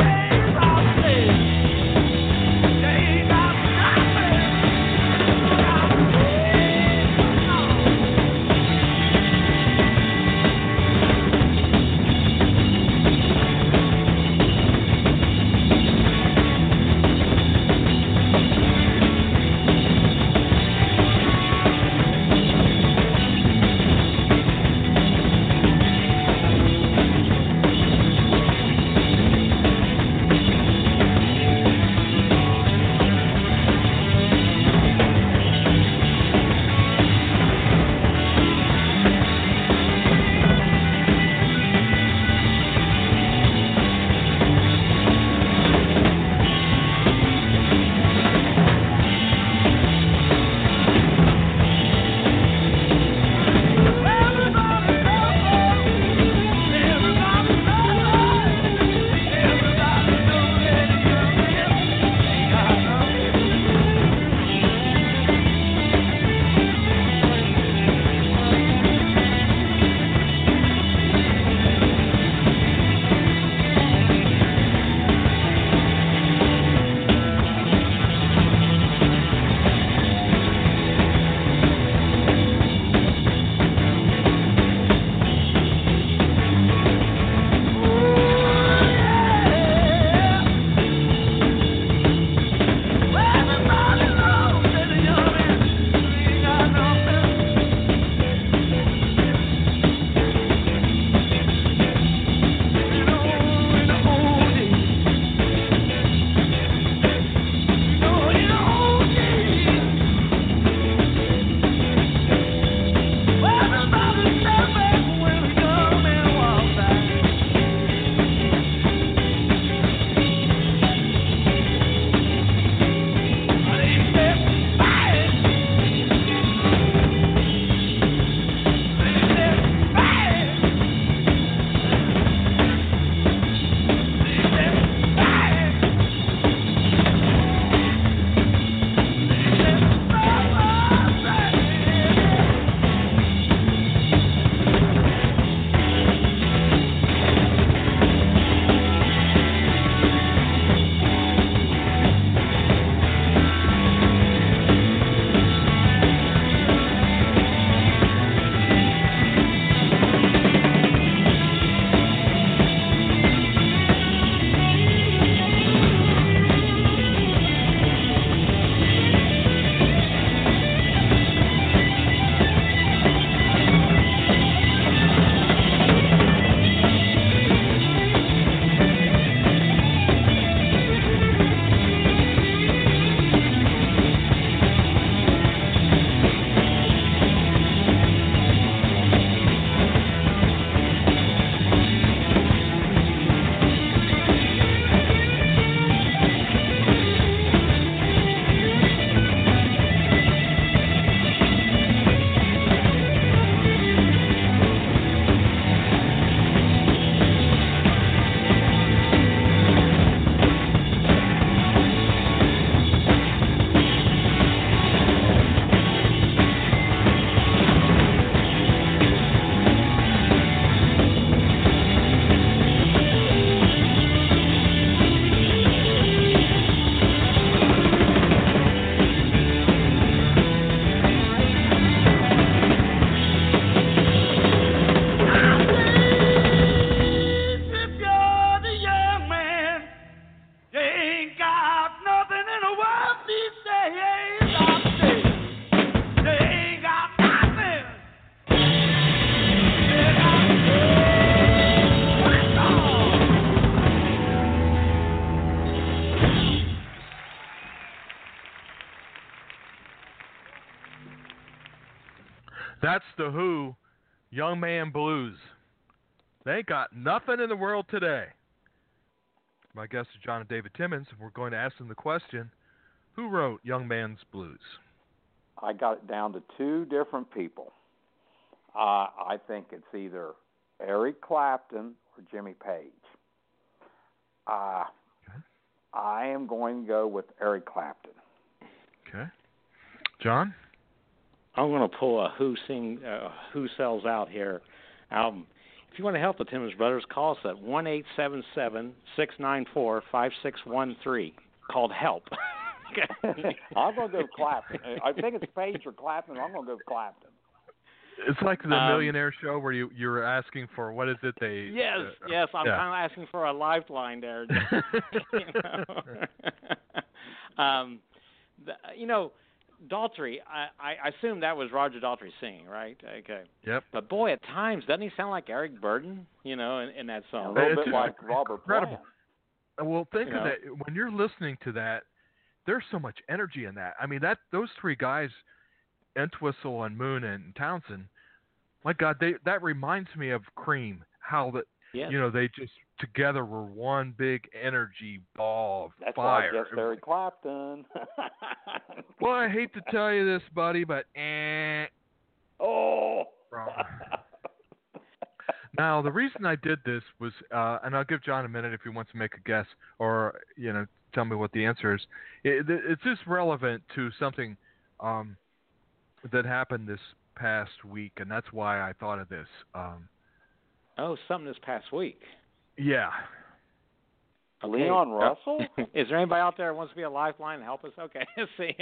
They ain't got nothing. That's the Who, Young Man Blues. They ain't got nothing in the world today. My guest is John and David Timmons. We're going to ask them the question, who wrote Young Man's Blues? I got it down to two different people. I think it's either Eric Clapton or Jimmy Page. I am going to go with Eric Clapton. Okay. John? I'm going to pull a Who Sells Out here album. If you want to help the Timmons Brothers, call us at 1-877-694-5613. Called Help. I'm going to go with Clapton. I think it's Page or Clapton. I'm going to go with Clapton. It's like the Millionaire Show where you're asking for, what is it they... Yes, I'm kind of asking for a lifeline there. Daughtry, I assume that was Roger Daughtry singing, right? Okay. Yep. But boy, at times, doesn't he sound like Eric Burden, in that song? A little bit like Robert Plant. Well, think of that. When you're listening to that, there's so much energy in that. I mean, those three guys, Entwistle and Moon and Townsend, my God, that reminds me of Cream. How that they just together were one big energy ball of That's fire. That's why I guess Eric Clapton. Well, I hate to tell you this, buddy, but oh. Now, the reason I did this was, and I'll give John a minute if he wants to make a guess or tell me what the answer is. It's just relevant to something that happened this past week, and that's why I thought of this. Something this past week. Yeah. Okay. Leon Russell? Is there anybody out there who wants to be a lifeline and help us? Okay. Let's see.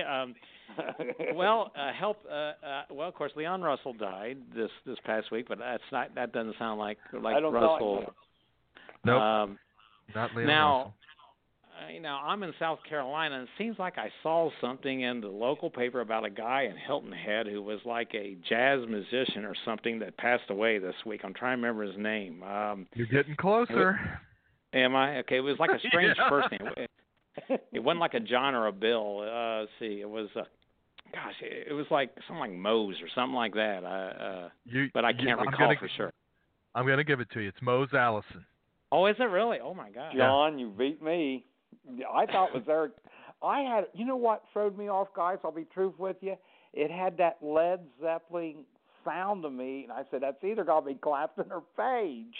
Help. Well, of course, Leon Russell died this past week, but that doesn't sound like Russell. Nope. Not Leon Russell. Now, I'm in South Carolina, and it seems like I saw something in the local paper about a guy in Hilton Head who was like a jazz musician or something that passed away this week. I'm trying to remember his name. You're getting closer. Am I? Okay, it was like a strange first name. It wasn't like a John or a Bill. Let's see, it was, it was like something like Mose or something like that. But I can't recall for sure. I'm going to give it to you. It's Mose Allison. Oh, is it really? Oh, my God. John, you beat me. I thought it was Eric. You know what throwed me off, guys? I'll be truthful with you. It had that Led Zeppelin sound to me, and I said, that's either got to be Clapton or Page.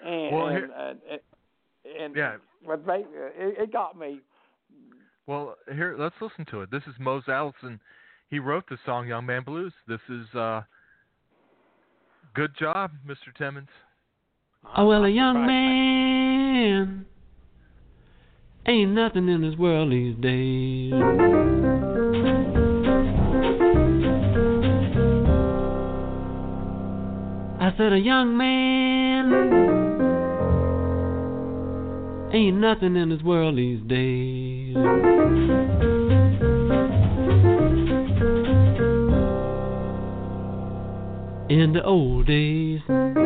It got me. Well, here, let's listen to it. This is Mose Allison. He wrote the song Young Man Blues. This is good job, Mr. Timmons. Oh, well, a young man ain't nothing in this world these days. I said a young man ain't nothing in this world these days. In the old days,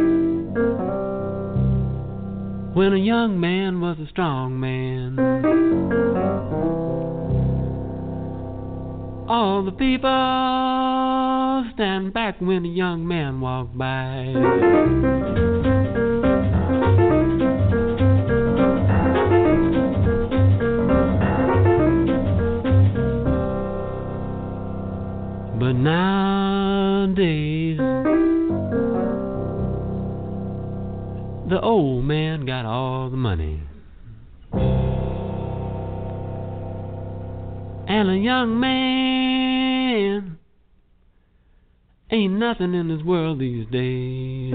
when a young man was a strong man, all the people stand back when a young man walked by. But nowadays, the old man got all the money, and a young man ain't nothing in this world these days.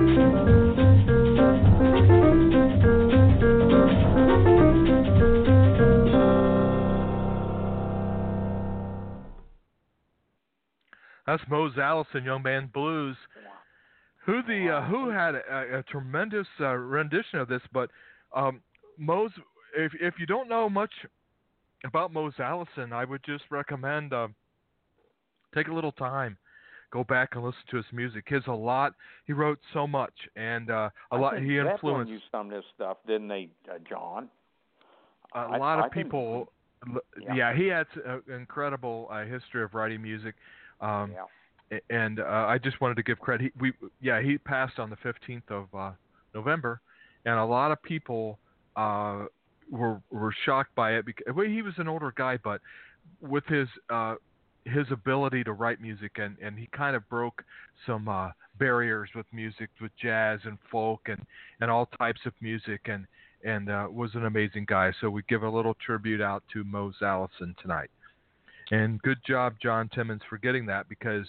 That's Mose Allison, Young Man Blues. Who had a tremendous rendition of this, but Mose, if you don't know much about Mose Allison, I would just recommend take a little time, go back and listen to his music. He wrote so much, and a lot. He influenced. Zeppelin used some of this stuff, didn't they, John? A lot of people. Yeah, he had an incredible history of writing music. and I just wanted to give credit. He passed on the 15th of November, and a lot of people were shocked by it because he was an older guy, but with his ability to write music, and he kind of broke some barriers with music, with jazz and folk and all types of music, and was an amazing guy. So we give a little tribute out to Mose Allison tonight. And good job, John Timmons, for getting that, because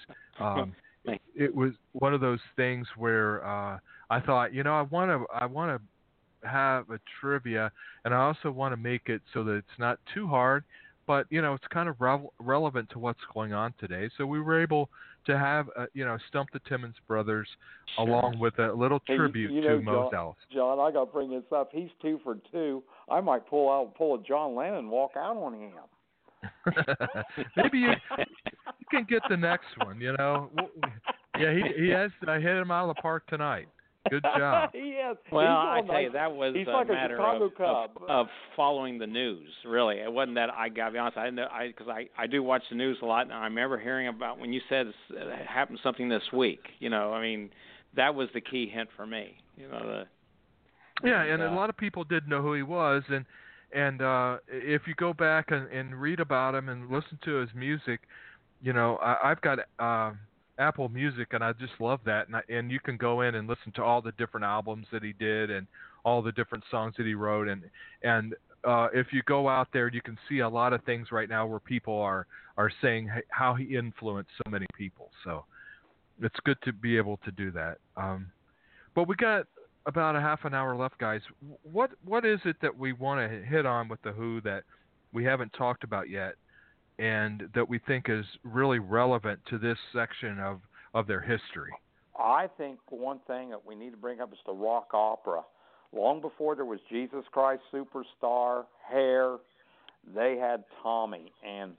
it was one of those things where I thought, I want to have a trivia, and I also want to make it so that it's not too hard, but it's kind of relevant to what's going on today. So we were able to have Stump the Timmons Brothers, along with a little tribute to Mose Allison. John, I got to bring this up. He's 2 for 2. I might pull a John Lennon and walk out on him. Maybe you can get the next one. Yeah, he has. I hit him out of the park tonight. Good job. Yes. Well, I tell you, that was he's a like matter of following the news. Really, it wasn't that I got to be honest. Because I do watch the news a lot, and I remember hearing about when you said it happened something this week. That was the key hint for me. A lot of people didn't know who he was, and if you go back and read about him and listen to his music, I've got Apple Music, and I just love that. And you can go in and listen to all the different albums that he did and all the different songs that he wrote. And if you go out there, you can see a lot of things right now where people are saying how he influenced so many people. So it's good to be able to do that. But we got about a half an hour left, guys. What is it that we want to hit on with the Who that we haven't talked about yet, and that we think is really relevant to this section of their history? I think one thing that we need to bring up is the rock opera. Long before there was Jesus Christ Superstar, Hair, they had Tommy, and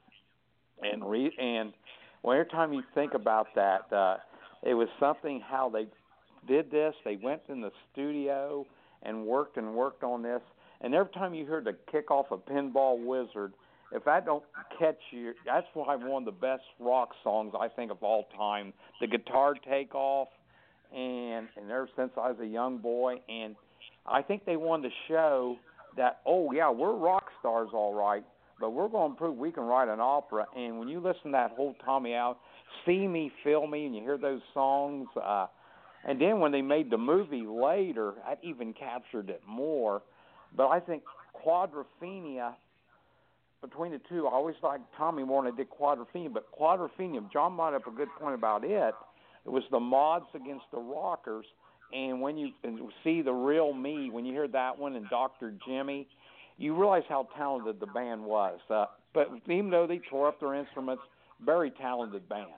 every time you think about that, it was something how they did this. They went in the studio and worked on this, and every time you heard the kick off of Pinball Wizard, if that don't catch you, that's why one of the best rock songs I think of all time. The guitar takeoff, and ever since I was a young boy, and I think they wanted to show that, we're rock stars all right, but we're going to prove we can write an opera. And when you listen to that whole Tommy out, See Me, Feel Me, and you hear those songs, and then when they made the movie later, that even captured it more. But I think Quadrophenia, between the two, I always liked Tommy more than I did Quadrophenia. But Quadrophenia, John brought up a good point about it. It was the mods against the rockers. And when you see The Real Me, when you hear that one and Dr. Jimmy, you realize how talented the band was. But even though they tore up their instruments, very talented band.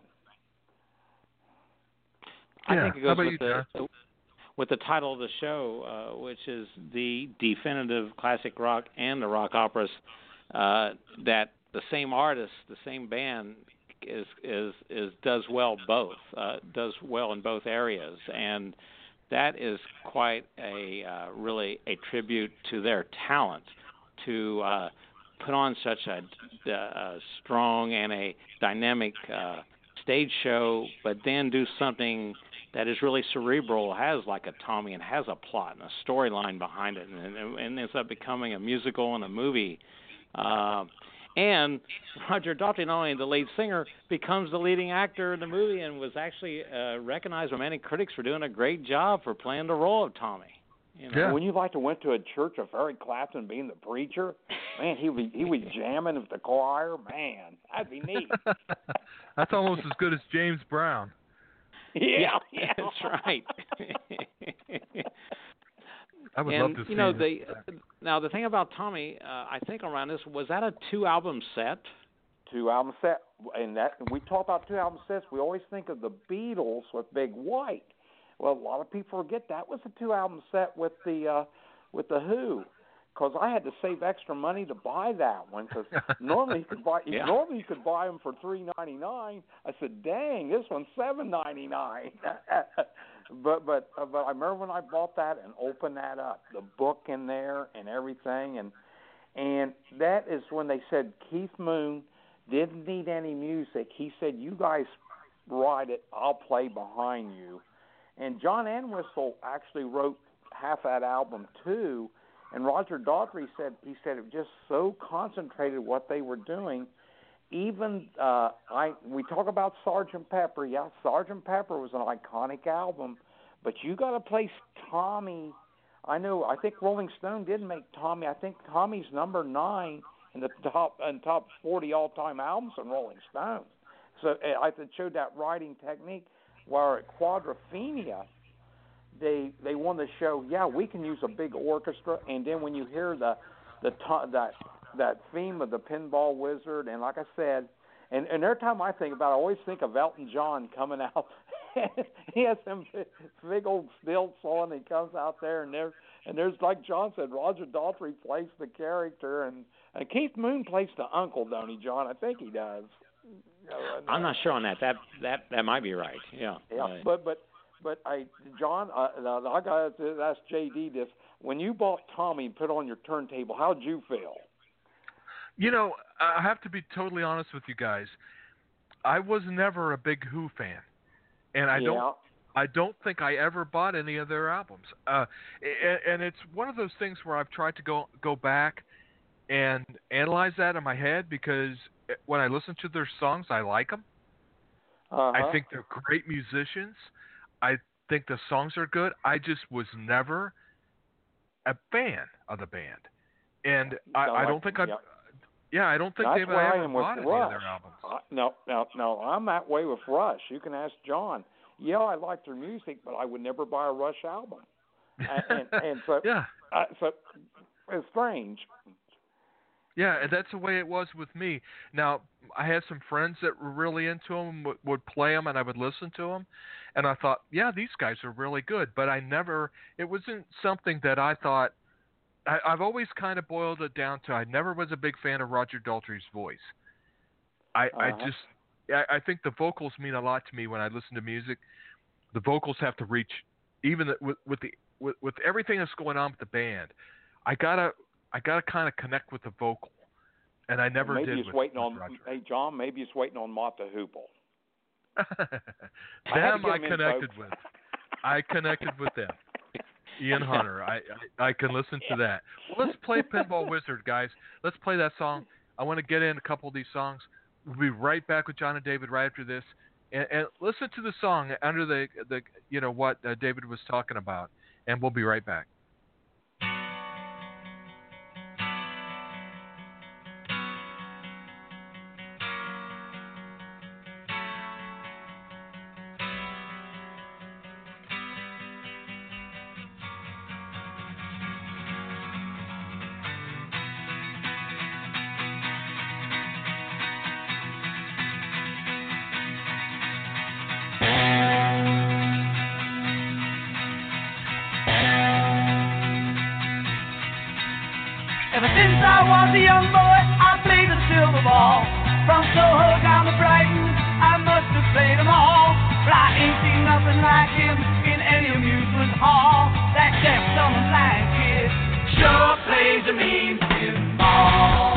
I think it goes with the title of the show, which is the definitive classic rock and the rock operas, that the same artist, the same band does well both, does well in both areas, and that is quite really a tribute to their talent to put on such a strong and a dynamic stage show, but then do something that is really cerebral, has like a Tommy, and has a plot and a storyline behind it, and ends up becoming a musical and a movie. And Roger Daltrey, not only the lead singer, becomes the leading actor in the movie, and was actually recognized by many critics for doing a great job for playing the role of Tommy. When you went to a church of Eric Clapton being the preacher, man, he was jamming with the choir. Man, that'd be neat. That's almost as good as James Brown. Yeah, that's right. I would love to see now the thing about Tommy, I think around this, was that a 2-album set? 2-album set, and we talk about 2-album sets. We always think of the Beatles with Big White. Well, a lot of people forget that was a 2-album set with the Who, because I had to save extra money to buy that one, because normally you could buy them for $3.99. I said, dang, this one's $7.99. But I remember when I bought that and opened that up, the book in there and everything, and that is when they said Keith Moon didn't need any music. He said, you guys ride it, I'll play behind you. And John Entwistle actually wrote half that album too. And Roger Daltrey said it just so concentrated what they were doing. Even we talk about Sgt. Pepper. Yeah, Sgt. Pepper was an iconic album, but you got to place Tommy. I think Rolling Stone did make Tommy. I think Tommy's number 9 in the top 40 all-time albums on Rolling Stone. So I showed that writing technique. Where at Quadrophenia, they wanted to show, yeah, we can use a big orchestra, and then when you hear that theme of the Pinball Wizard, and like I said, and every time I think about it, I always think of Elton John coming out. He has some big old stilts on, and he comes out there, and there's like John said, Roger Daltrey plays the character, and Keith Moon plays the uncle, don't he, John? I think he does. I'm not sure on that. That might be right. Yeah. Yeah, but John, I got to ask JD this. When you bought Tommy and put it on your turntable, how did you feel? You know, I have to be totally honest with you guys. I was never a big Who fan, and I don't think I ever bought any of their albums. And it's one of those things where I've tried to go back and analyze that in my head, because when I listen to their songs, I like them. I think they're great musicians. I think the songs are good. I just was never a fan of the band, and I don't think I don't think they've ever bought any of their albums. No, I'm that way with Rush. You can ask John. Yeah, I like their music, but I would never buy a Rush album. And so, yeah, so it's strange. Yeah, and that's the way it was with me. Now, I had some friends that were really into them, would play them, and I would listen to them. And I thought, yeah, these guys are really good. But it wasn't something that I thought, I've always kind of boiled it down to, I never was a big fan of Roger Daltrey's voice. I think the vocals mean a lot to me when I listen to music. The vocals have to reach, even with everything that's going on with the band, I gotta kind of connect with the vocal, and I never did. Maybe he's waiting on. Hey, John, maybe he's waiting on Mott the Hoople. Them I connected with. I connected with them. Ian Hunter. I can listen to that. Well, let's play Pinball Wizard, guys. Let's play that song. I want to get in a couple of these songs. We'll be right back with John and David right after this, and listen to the song under the what David was talking about, and we'll be right back. Ever since I was a young boy, I played the silver ball. From Soho down to Brighton, I must have played them all. But I ain't seen nothing like him in any amusement hall. That deaf, dumb, and blind kid sure plays a mean pinball.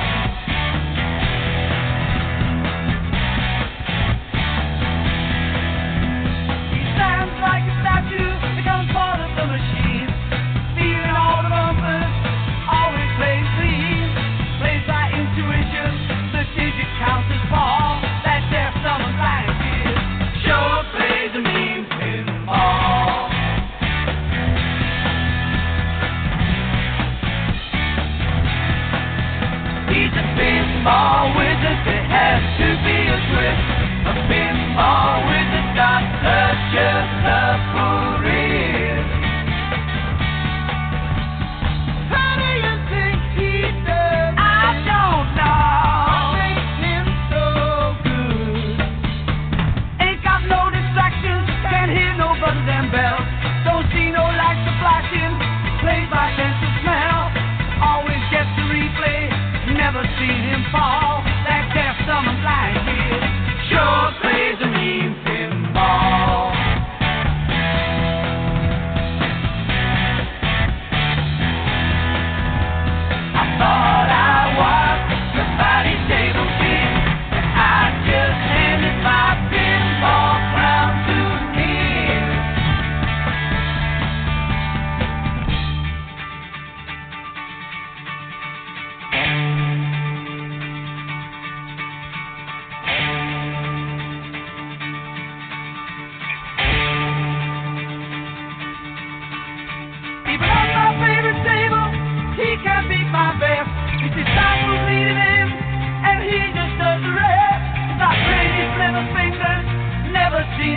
He stands like a statue, becomes part of the machine. Feeling all the bumpers, always plays clean. Plays by intuition, the digits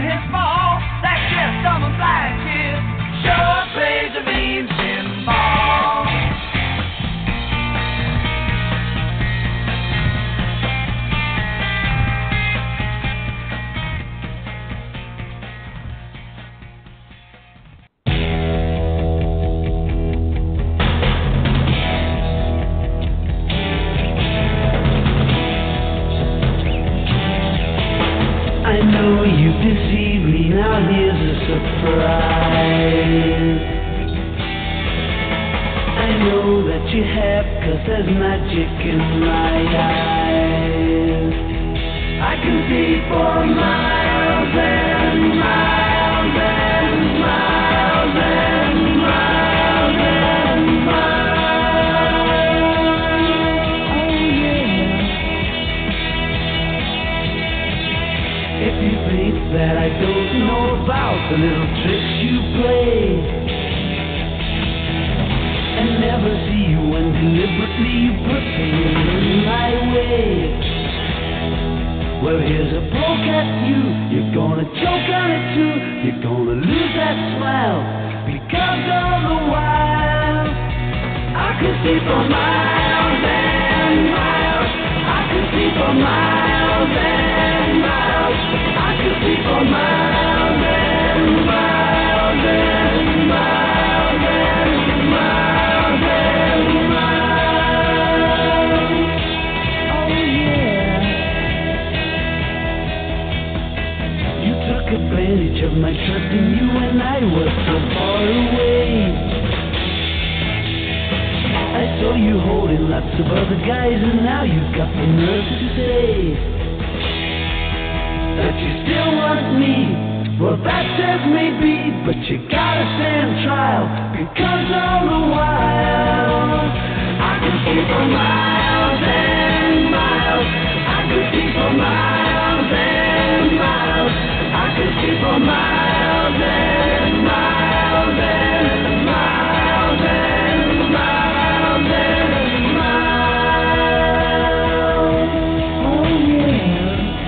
his ball. That chest of a black kid sure plays a mean pinball. I know you deceived me, now here's a surprise. I know that you have, 'cause there's magic in my eyes. I can see for miles and miles and miles and miles and miles. Oh yeah. If you think that I don't know about the little tricks you play, and never see you when deliberately you put things in my way, well, here's a poke at you. You're gonna choke on it too. You're gonna lose that smile, because all the while I could see for miles and miles. I could see for miles and miles. I could see for miles and miles and miles and miles and miles. Oh yeah. You took advantage of my trust in you when I was so far away. I saw you holding lots of other guys, and now you've got the nerve to say that you still want me. Well, that says maybe, but you gotta stand trial, because all the while I could see for miles and miles. I could see for miles and miles. I could see for miles and miles and miles and miles and miles. Oh yeah.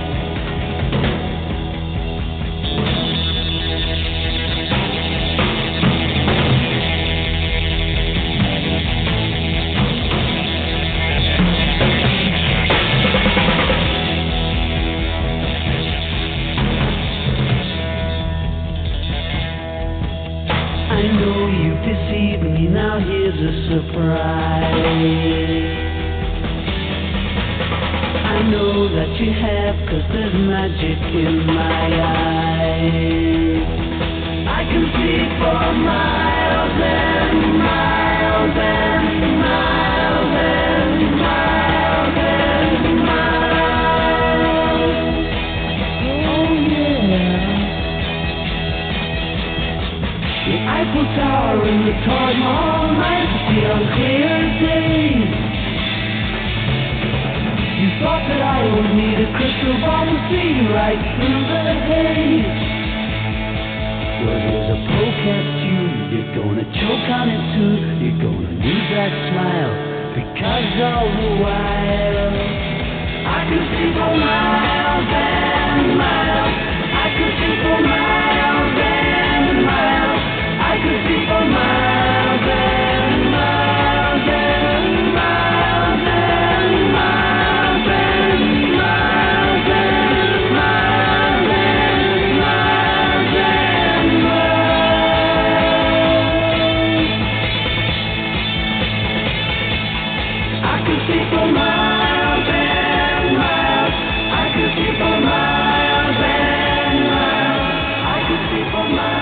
I know you've deceived me, now here's a surprise. I know that you have, 'cause there's magic in my eyes. I can see for miles and miles and miles and miles and miles. Oh yeah. The Eiffel Tower and the Taj Mahal might be on clear days. You thought that I would need a crystal ball to see right through the haze. Well, here's a poke at you. You're gonna choke on it too. You're gonna lose that smile, because all the while I could see for miles and miles. I could see for miles and miles. I could see for miles and miles and miles and miles and miles and miles and miles and miles. I could see for miles and miles. I could see for miles and miles. I could see for miles.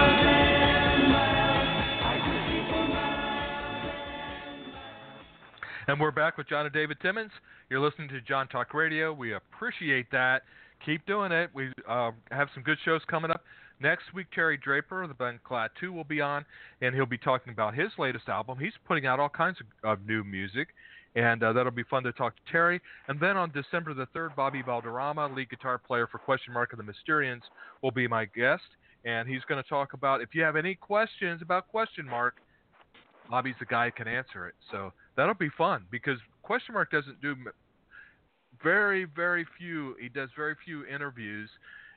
And we're back with John and David Timmons. You're listening to John Talk Radio. We appreciate that. Keep doing it. We have some good shows coming up. Next week, Terry Draper of the band Clad 2 will be on, and he'll be talking about his latest album. He's putting out all kinds of new music, and that'll be fun to talk to Terry. And then on December the 3rd, Bobby Valderrama, lead guitar player for Question Mark and the Mysterians, will be my guest, and he's going to talk about, if you have any questions about Question Mark, Bobby's the guy who can answer it. So that'll be fun, because Question Mark doesn't do very few interviews,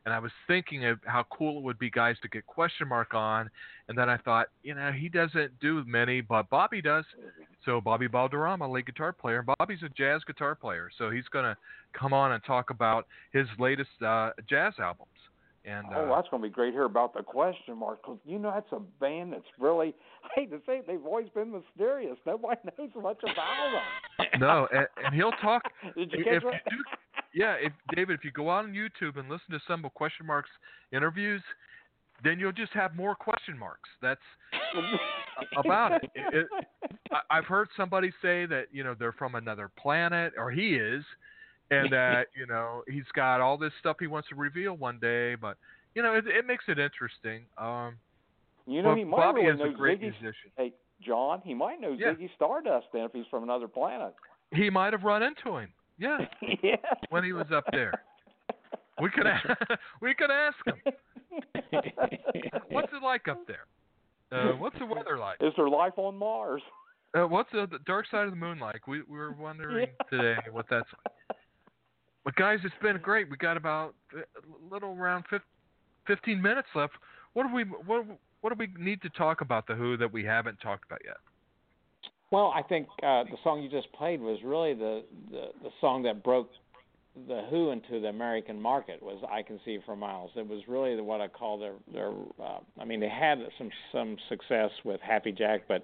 And I was thinking of how cool it would be, guys, to get Question Mark on. And then I thought, he doesn't do many, but Bobby does. So Bobby Balderrama, lead guitar player. Bobby's a jazz guitar player, so he's going to come on and talk about his latest jazz albums. And that's going to be great to hear about the Question Mark, because that's a band that's really, I hate to say it, they've always been mysterious. Nobody knows much about them. No, and he'll talk. Did you catch that? David, if you go on YouTube and listen to some of Question Mark's interviews, then you'll just have more question marks. That's about it. I've heard somebody say that they're from another planet, or he is. And that, he's got all this stuff he wants to reveal one day, but, it makes it interesting. He might Bobby really is know a great Ziggy, musician. Hey, John, he might know Ziggy Stardust then if he's from another planet. He might have run into him, yeah. when he was up there. We could ask him. What's it like up there? What's the weather like? Is there life on Mars? What's the dark side of the moon like? We were wondering today what that's like. But guys, it's been great. We got about a little around 15 minutes left. What do we need to talk about the Who that we haven't talked about yet? Well, I think the song you just played was really the song that broke the Who into the American market. Was "I Can See for Miles." It was really what I call their. I mean, they had some success with Happy Jack, but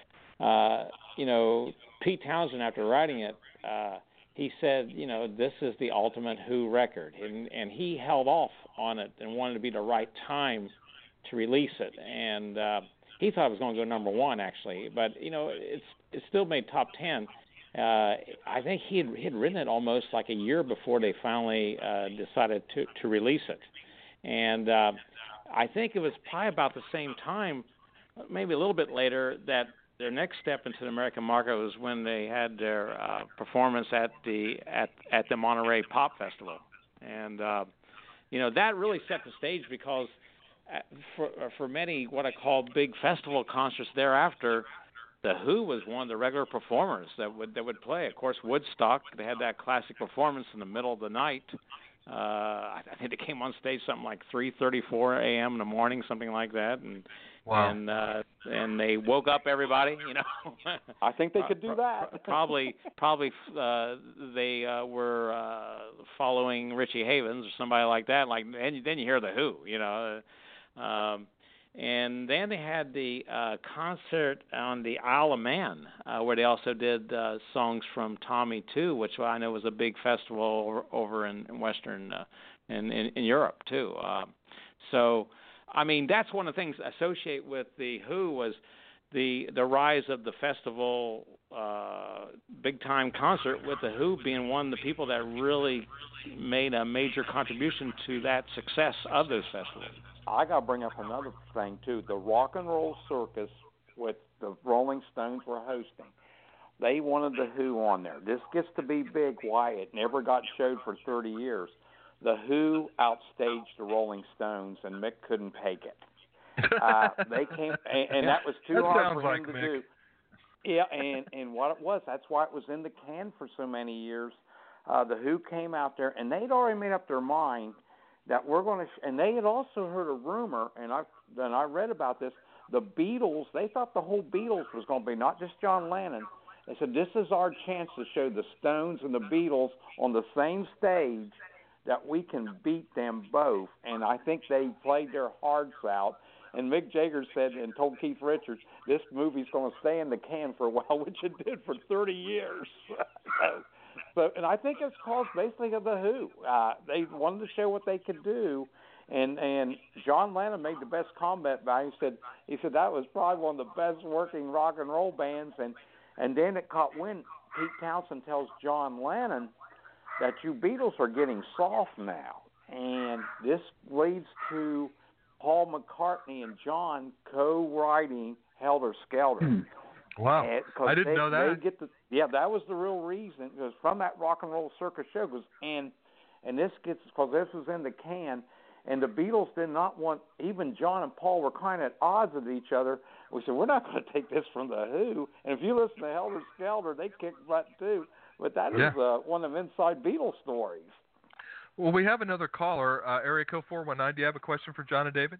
Pete Townshend, after writing it. He said, this is the ultimate Who record, and he held off on it and wanted to be the right time to release it. And he thought it was going to go number one, actually, but it still made top 10. I think he had written it almost like a year before they finally decided to release it, and I think it was probably about the same time, maybe a little bit later, that their next step into the American market was when they had their performance at the Monterey Pop Festival, and that really set the stage because for many what I call big festival concerts thereafter, the Who was one of the regular performers that would play. Of course, Woodstock, they had that classic performance in the middle of the night. I think they came on stage something like 3:34 a.m. in the morning, something like that, and. Wow. And they woke up everybody, I think they could do that. Probably they were following Richie Havens or somebody like that. And then you hear the Who, and then they had the concert on the Isle of Man, where they also did songs from Tommy too, which I know was a big festival over in Western in Europe too. So. I mean, that's one of the things associated with the Who was the rise of the festival big-time concert, with the Who being one of the people that really made a major contribution to that success of those festivals. I got to bring up another thing, too. The Rock and Roll Circus, with the Rolling Stones were hosting, they wanted the Who on there. This gets to be big why it never got showed for 30 years. The Who outstaged the Rolling Stones, and Mick couldn't take it. They came, and that was too hard for him to do. Yeah, and what it was, that's why it was in the can for so many years. The Who came out there, and they'd already made up their mind that we're going to. And they had also heard a rumor, and I read about this. The Beatles, they thought the whole Beatles was going to be not just John Lennon. They said this is our chance to show the Stones and the Beatles on the same stage, that we can beat them both. And I think they played their hearts out. And Mick Jagger said and told Keith Richards, this movie's going to stay in the can for a while, which it did for 30 years. And I think it's caused basically of the Who. They wanted to show what they could do. And John Lennon made the best comment by he said that was probably one of the best working rock and roll bands. And then it caught wind. Pete Townshend tells John Lennon that you Beatles are getting soft now. And this leads to Paul McCartney and John co-writing Helter Skelter. Wow, I didn't know that. That was the real reason. It was from that Rock and Roll Circus show. And this gets, because this was in the can, and the Beatles did not want, even John and Paul were kind of at odds with each other. We said, we're not going to take this from the Who. And if you listen to Helter Skelter, they kick butt too. But that is one of them inside Beatles stories. Well, we have another caller, area code 419. Do you have a question for John and David?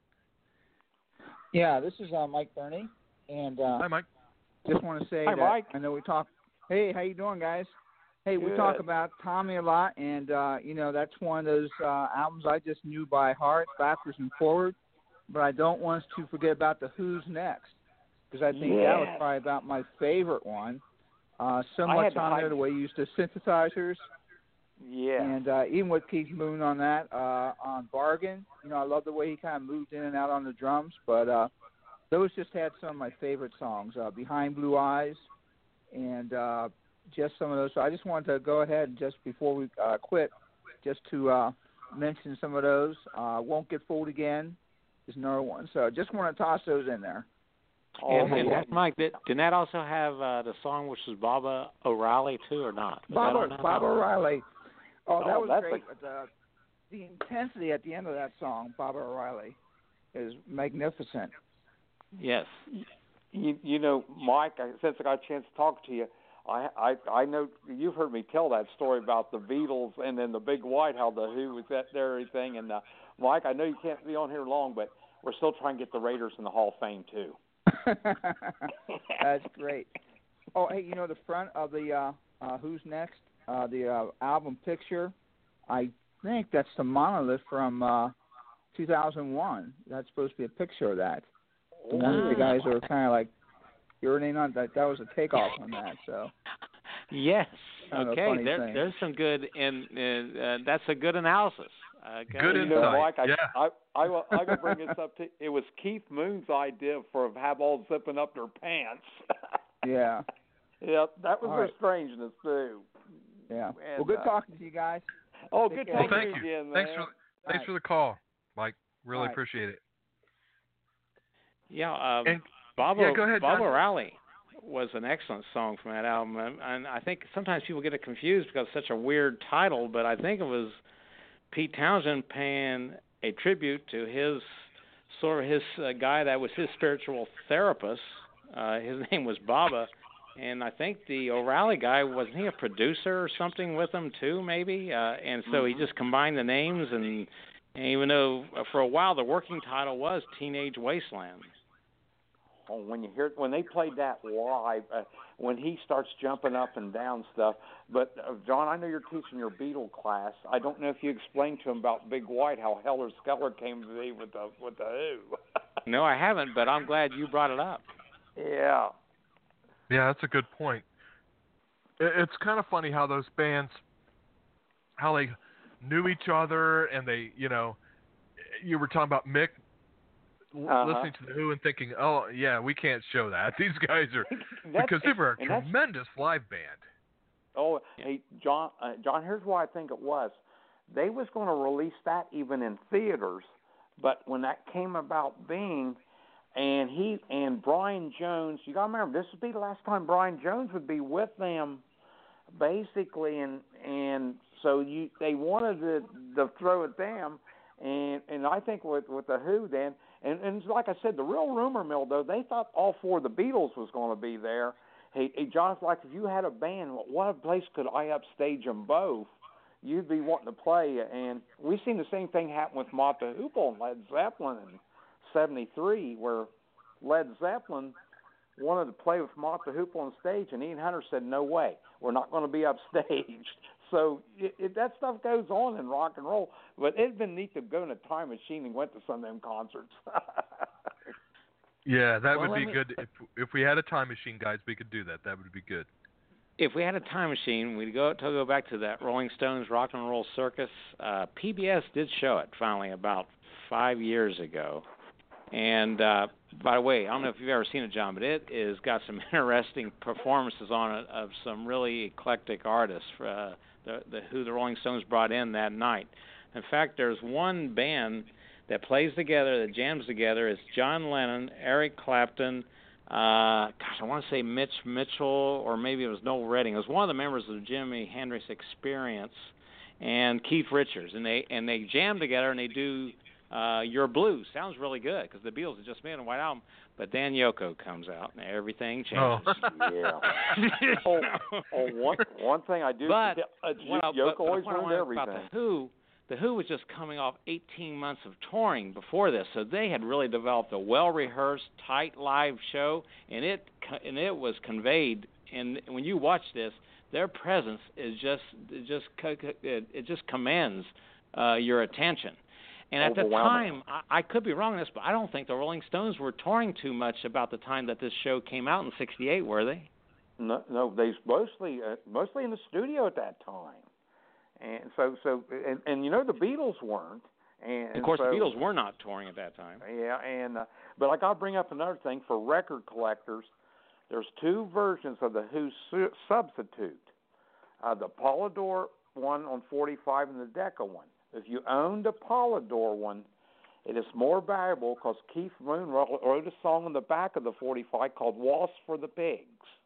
Yeah, this is Mike Burney, and Hi, Mike. just want to say Hi, that Mike. I know we talk. Hey, how you doing, guys? Hey, we Good. talk about Tommy a lot, and that's one of those albums I just knew by heart, backwards and forward. But I don't want us to forget about the Who's Next, because I think that was Yes. probably about my favorite one. So I much had to on hide- there, the way you used the synthesizers, Yeah. and even with Keith Moon on that, on Bargain. I love the way he kind of moved in and out on the drums. But those just had some of my favorite songs, Behind Blue Eyes, and just some of those. So I just wanted to go ahead and just before we quit, just to mention some of those. Won't Get Fooled Again is another one. So just want to toss those in there. And Mike, didn't that also have the song which was Baba O'Reilly too, or not? Was that on Bob O'Reilly. Oh, that Oh, was that's great. But, the intensity at the end of that song, Bob O'Reilly, is magnificent. Yes. Mike, since I got a chance to talk to you, I know you've heard me tell that story about the Beatles and then the Big White, how the Who was at there and everything. And Mike, I know you can't be on here long, but we're still trying to get the Raiders in the Hall of Fame too. That's great. Oh, hey, the front of the Who's Next, the album picture, I think that's the monolith from 2001. That's supposed to be a picture of that. The guys are kind of like urinating on that. That was a takeoff on that. So. Yes. Kind of a Okay. funny thing. There's some good, and that's a good analysis. Good You insight. know, Mike, yeah. I gotta bring this up to. It was Keith Moon's idea for have all zipping up their pants. Yeah. Yep, that was All their right. strangeness too. Yeah. And, Well, good talking to you guys. Oh, Take good care. Well, talking thank to you. again, man. Thanks for the call, Mike. Really All right. appreciate it. Yeah. And Bob go ahead, Bob John. O'Reilly was an excellent song from that album, and I think sometimes people get it confused because it's such a weird title, but I think it was Pete Townshend paying a tribute to his guy that was his spiritual therapist. His name was Baba, and I think the O'Reilly guy, wasn't he a producer or something with him too, maybe? And so he just combined the names, and even though for a while the working title was Teenage Wasteland. Oh, when they played that live, when he starts jumping up and down stuff. But John, I know you're teaching your Beatle class. I don't know if you explained to him about Big White, how Helter Skelter came to be with the Who. No, I haven't, but I'm glad you brought it up. Yeah. Yeah, that's a good point. It's kind of funny how those bands, how they knew each other, and they, you were talking about Mick listening to the Who and thinking, oh yeah, we can't show that. These guys are because they were a tremendous live band. Oh, hey John, here's why I think it was. They was going to release that even in theaters, but when that came about being, and he and Brian Jones, you got to remember this would be the last time Brian Jones would be with them, basically, and so they wanted to throw it them, and I think with the Who then. And like I said, the real rumor mill, though, they thought all four of the Beatles was going to be there. Hey, John's like, if you had a band, what place could I upstage them both? You'd be wanting to play. And we've seen the same thing happen with Mott the Hoople and Led Zeppelin in '73, where Led Zeppelin wanted to play with Mott the Hoople on stage, and Ian Hunter said, no way, we're not going to be upstaged. So that stuff goes on in rock and roll. But it'd been neat to go in a time machine and went to some of them concerts. Yeah, that would be good. If we had a time machine, guys, we could do that. That would be good. If we had a time machine, we'd go back to that Rolling Stones Rock and Roll Circus. PBS did show it finally about 5 years ago. And by the way, I don't know if you've ever seen it, John, but it is got some interesting performances on it of some really eclectic artists who the Rolling Stones brought in that night. In fact, there's one band that plays together, that jams together. It's John Lennon, Eric Clapton, I want to say Mitch Mitchell, or maybe it was Noel Redding. It was one of the members of the Jimi Hendrix Experience, and Keith Richards, and they jam together and they do Your Blues. Sounds really good because the Beatles had just made a white album, but then Yoko comes out and everything changes. Yeah. One thing I do. But Yoko always ruined everything. About the Who, The Who was just coming off 18 months of touring before this, so they had really developed a well-rehearsed, tight live show, and it was conveyed. And when you watch this, their presence is just commands your attention. And at the time, I could be wrong on this, but I don't think the Rolling Stones were touring too much about the time that this show came out in '68, were they? No, they mostly in the studio at that time. And so you know, the Beatles weren't. And of course, the Beatles were not touring at that time. Yeah, and but like I'll bring up another thing for record collectors. There's two versions of the Who substitute: the Polydor one on 45 and the Decca one. If you own the Polydor one, it is more valuable because Keith Moon wrote a song on the back of the 45 called "Waltz for the Pigs."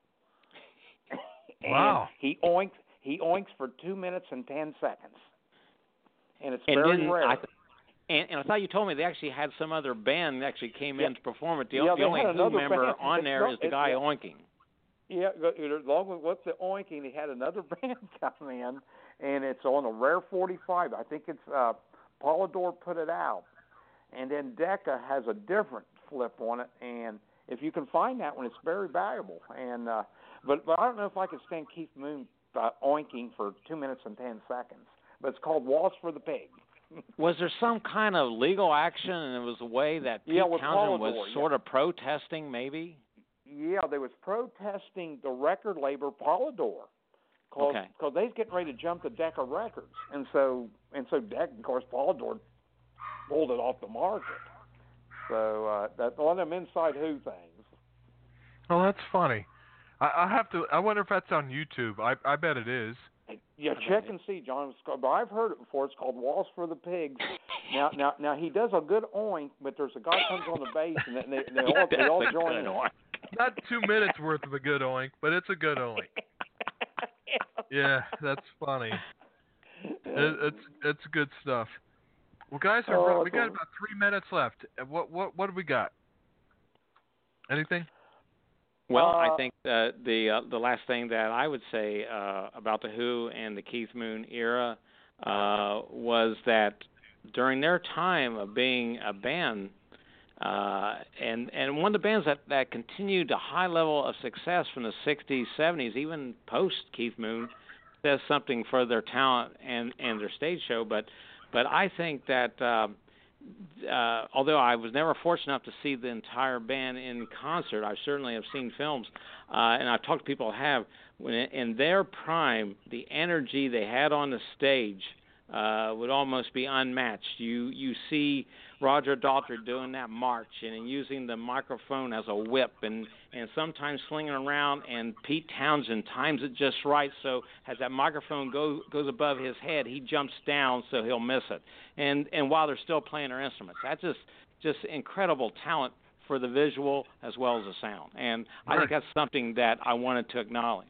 Wow! He oinks for 2 minutes and 10 seconds, and it's very rare. And I thought you told me they actually had some other band that actually came in to perform it. The only Who member band. on there is the guy oinking. Yeah, along with the oinking, they had another band come in, and it's on a rare 45. I think it's Polydor put it out, and then Decca has a different flip on it, and if you can find that one, it's very valuable. And but I don't know if I could stand Keith Moon oinking for 2 minutes and 10 seconds. But it's called "Waltz for the Pig." Was there some kind of legal action, and it was a way that Pete Townsend Polydor, was sort of protesting, maybe? Yeah, they was protesting the record label Polydor, because they was getting ready to jump to Decca Records, and so Decca, of course, Polydor pulled it off the market. So that's one of them inside Who things. Oh, that's funny. I wonder if that's on YouTube. I bet it is. Yeah, check and see, John. But I've heard it before. It's called "Waltz for the Pigs." Now he does a good oink, but there's a guy comes on the bass, and they all join in. Not 2 minutes worth of a good oink, but it's a good oink. Yeah, that's funny. It's good stuff. Well, guys, we got about 3 minutes left. What do we got? Anything? Well, I think the last thing that I would say about the Who and the Keith Moon era was that during their time of being a band, and one of the bands that continued a high level of success from the 60s, 70s, even post Keith Moon, says something for their talent and their stage show. But I think that although I was never fortunate enough to see the entire band in concert, I certainly have seen films, and I've talked to people who have. When in their prime, the energy they had on the stage would almost be unmatched. You see Roger Daltrey doing that march and using the microphone as a whip and sometimes slinging around, and Pete Townsend times it just right so as that microphone goes above his head, he jumps down so he'll miss it. And while they're still playing their instruments, that's just incredible talent for the visual as well as the sound. And I think that's something that I wanted to acknowledge.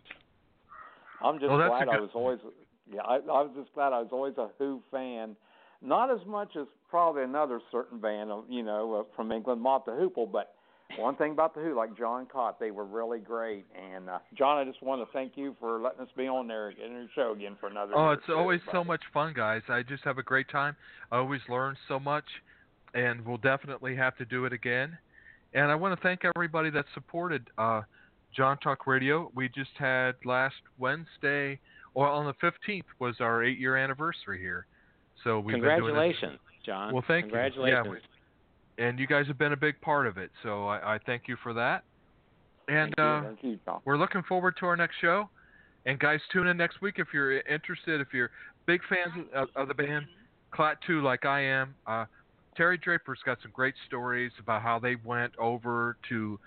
I'm just glad I was always I was just glad I was always a Who fan. Not as much as probably another certain band, from England, Mott the Hoople, but one thing about the Who, like John Cott, they were really great. And John, I just want to thank you for letting us be on there in your show again for another. Oh, it's always so much fun, guys. I just have a great time. I always learn so much, and we'll definitely have to do it again. And I want to thank everybody that supported John Talk Radio. We just had last Wednesday, or on the 15th, was our 8-year anniversary here. So we've Congratulations, been doing this. John. Well, thank Congratulations. you. Yeah, and you guys have been a big part of it, so I thank you for that. And thank you, John. We're looking forward to our next show. And guys, tune in next week if you're interested, if you're big fans of the band Klaatu like I am. Terry Draper's got some great stories about how they went over to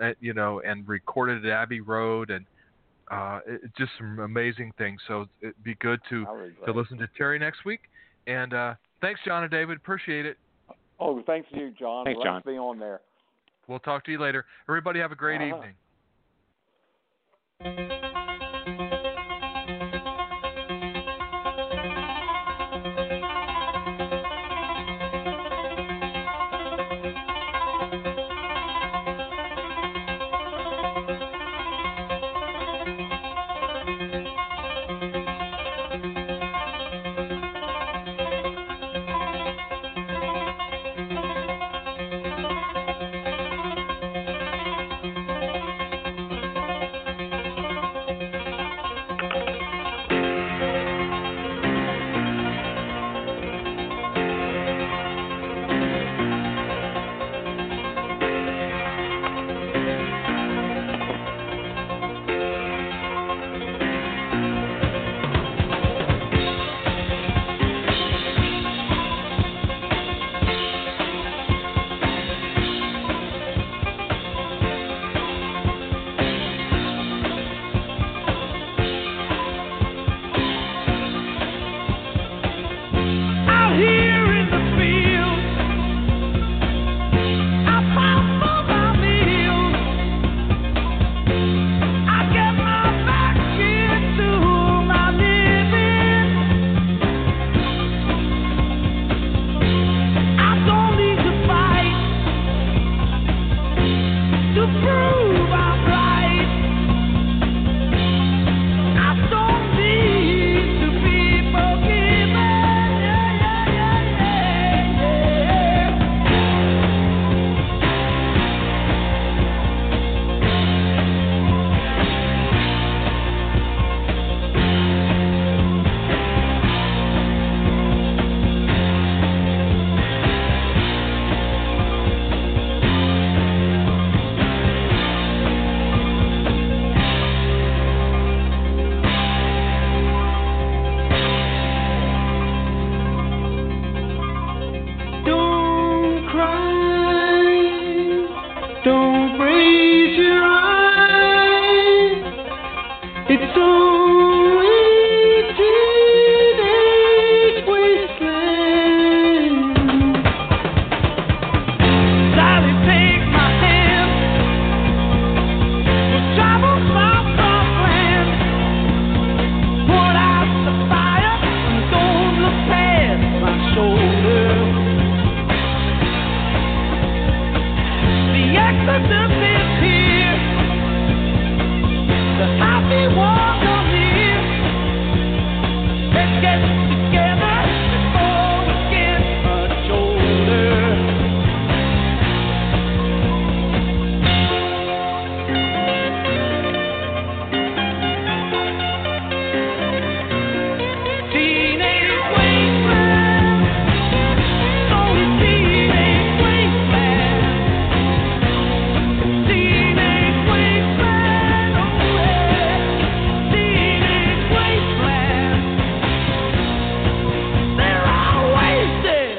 and recorded at Abbey Road, and just some amazing things. So it'd be good to listen to Terry next week. And thanks, John and David. Appreciate it. Oh, thanks to you, John. Thanks, John. Let's be on there. We'll talk to you later. Everybody have a great evening. Don't raise your eyes. It's only teenage wasteland. Sally, take my hand. We'll travel far from land. Put out the fire and don't look past my shoulder. The exodus is here. The happy ones are here. Let's get together before we get much older. Teenage wasteland. Only teenage wasteland. Teenage wasteland. Oh yeah. Teenage wasteland. They're all wasted.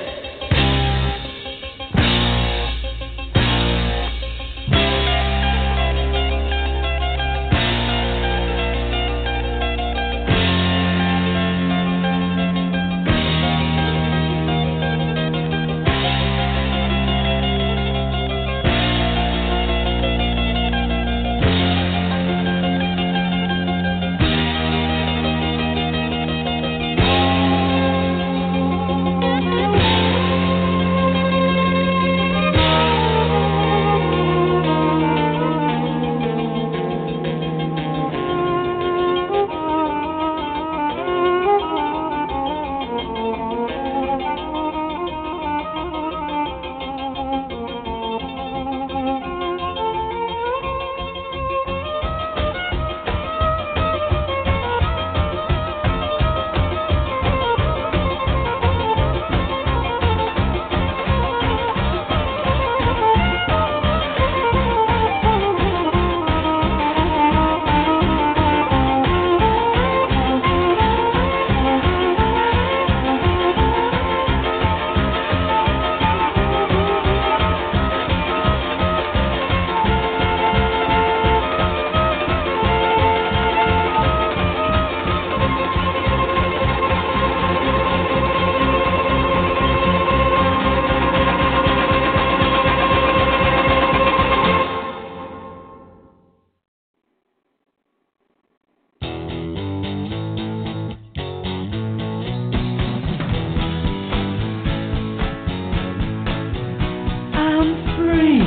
I'm free.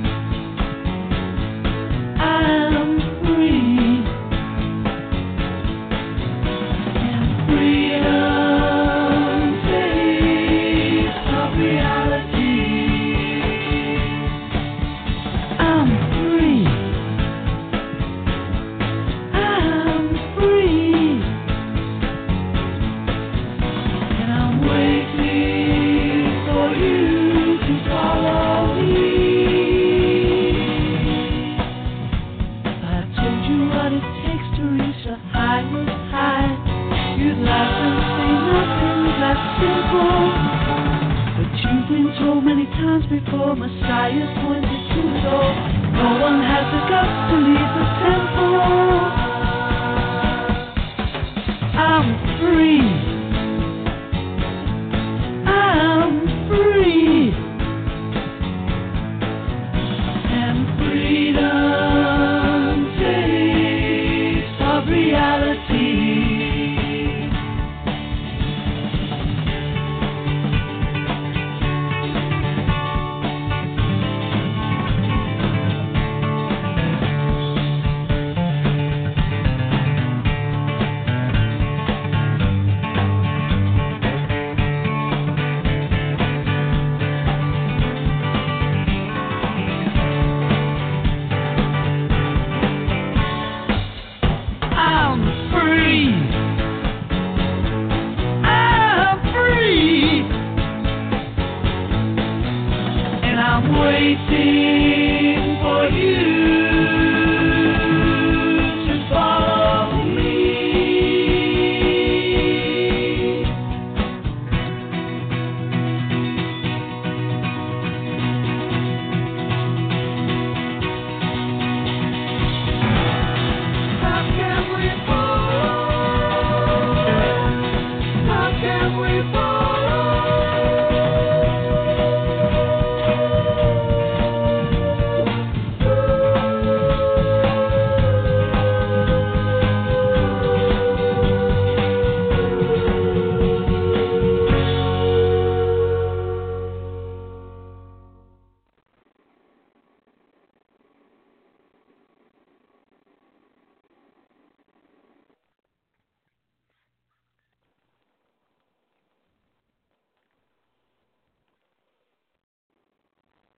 I'm free. And freedom taste of reality. I'm free. I'm free. And I'm waiting for you to follow me. If I told you what it takes to reach the highest high, you'd laugh and say nothing's that simple. But you've been told many times before, Messiah's pointed to the door. No one has the guts to leave the temple. I'm free. I'm free. And freedom taste of reality. Waiting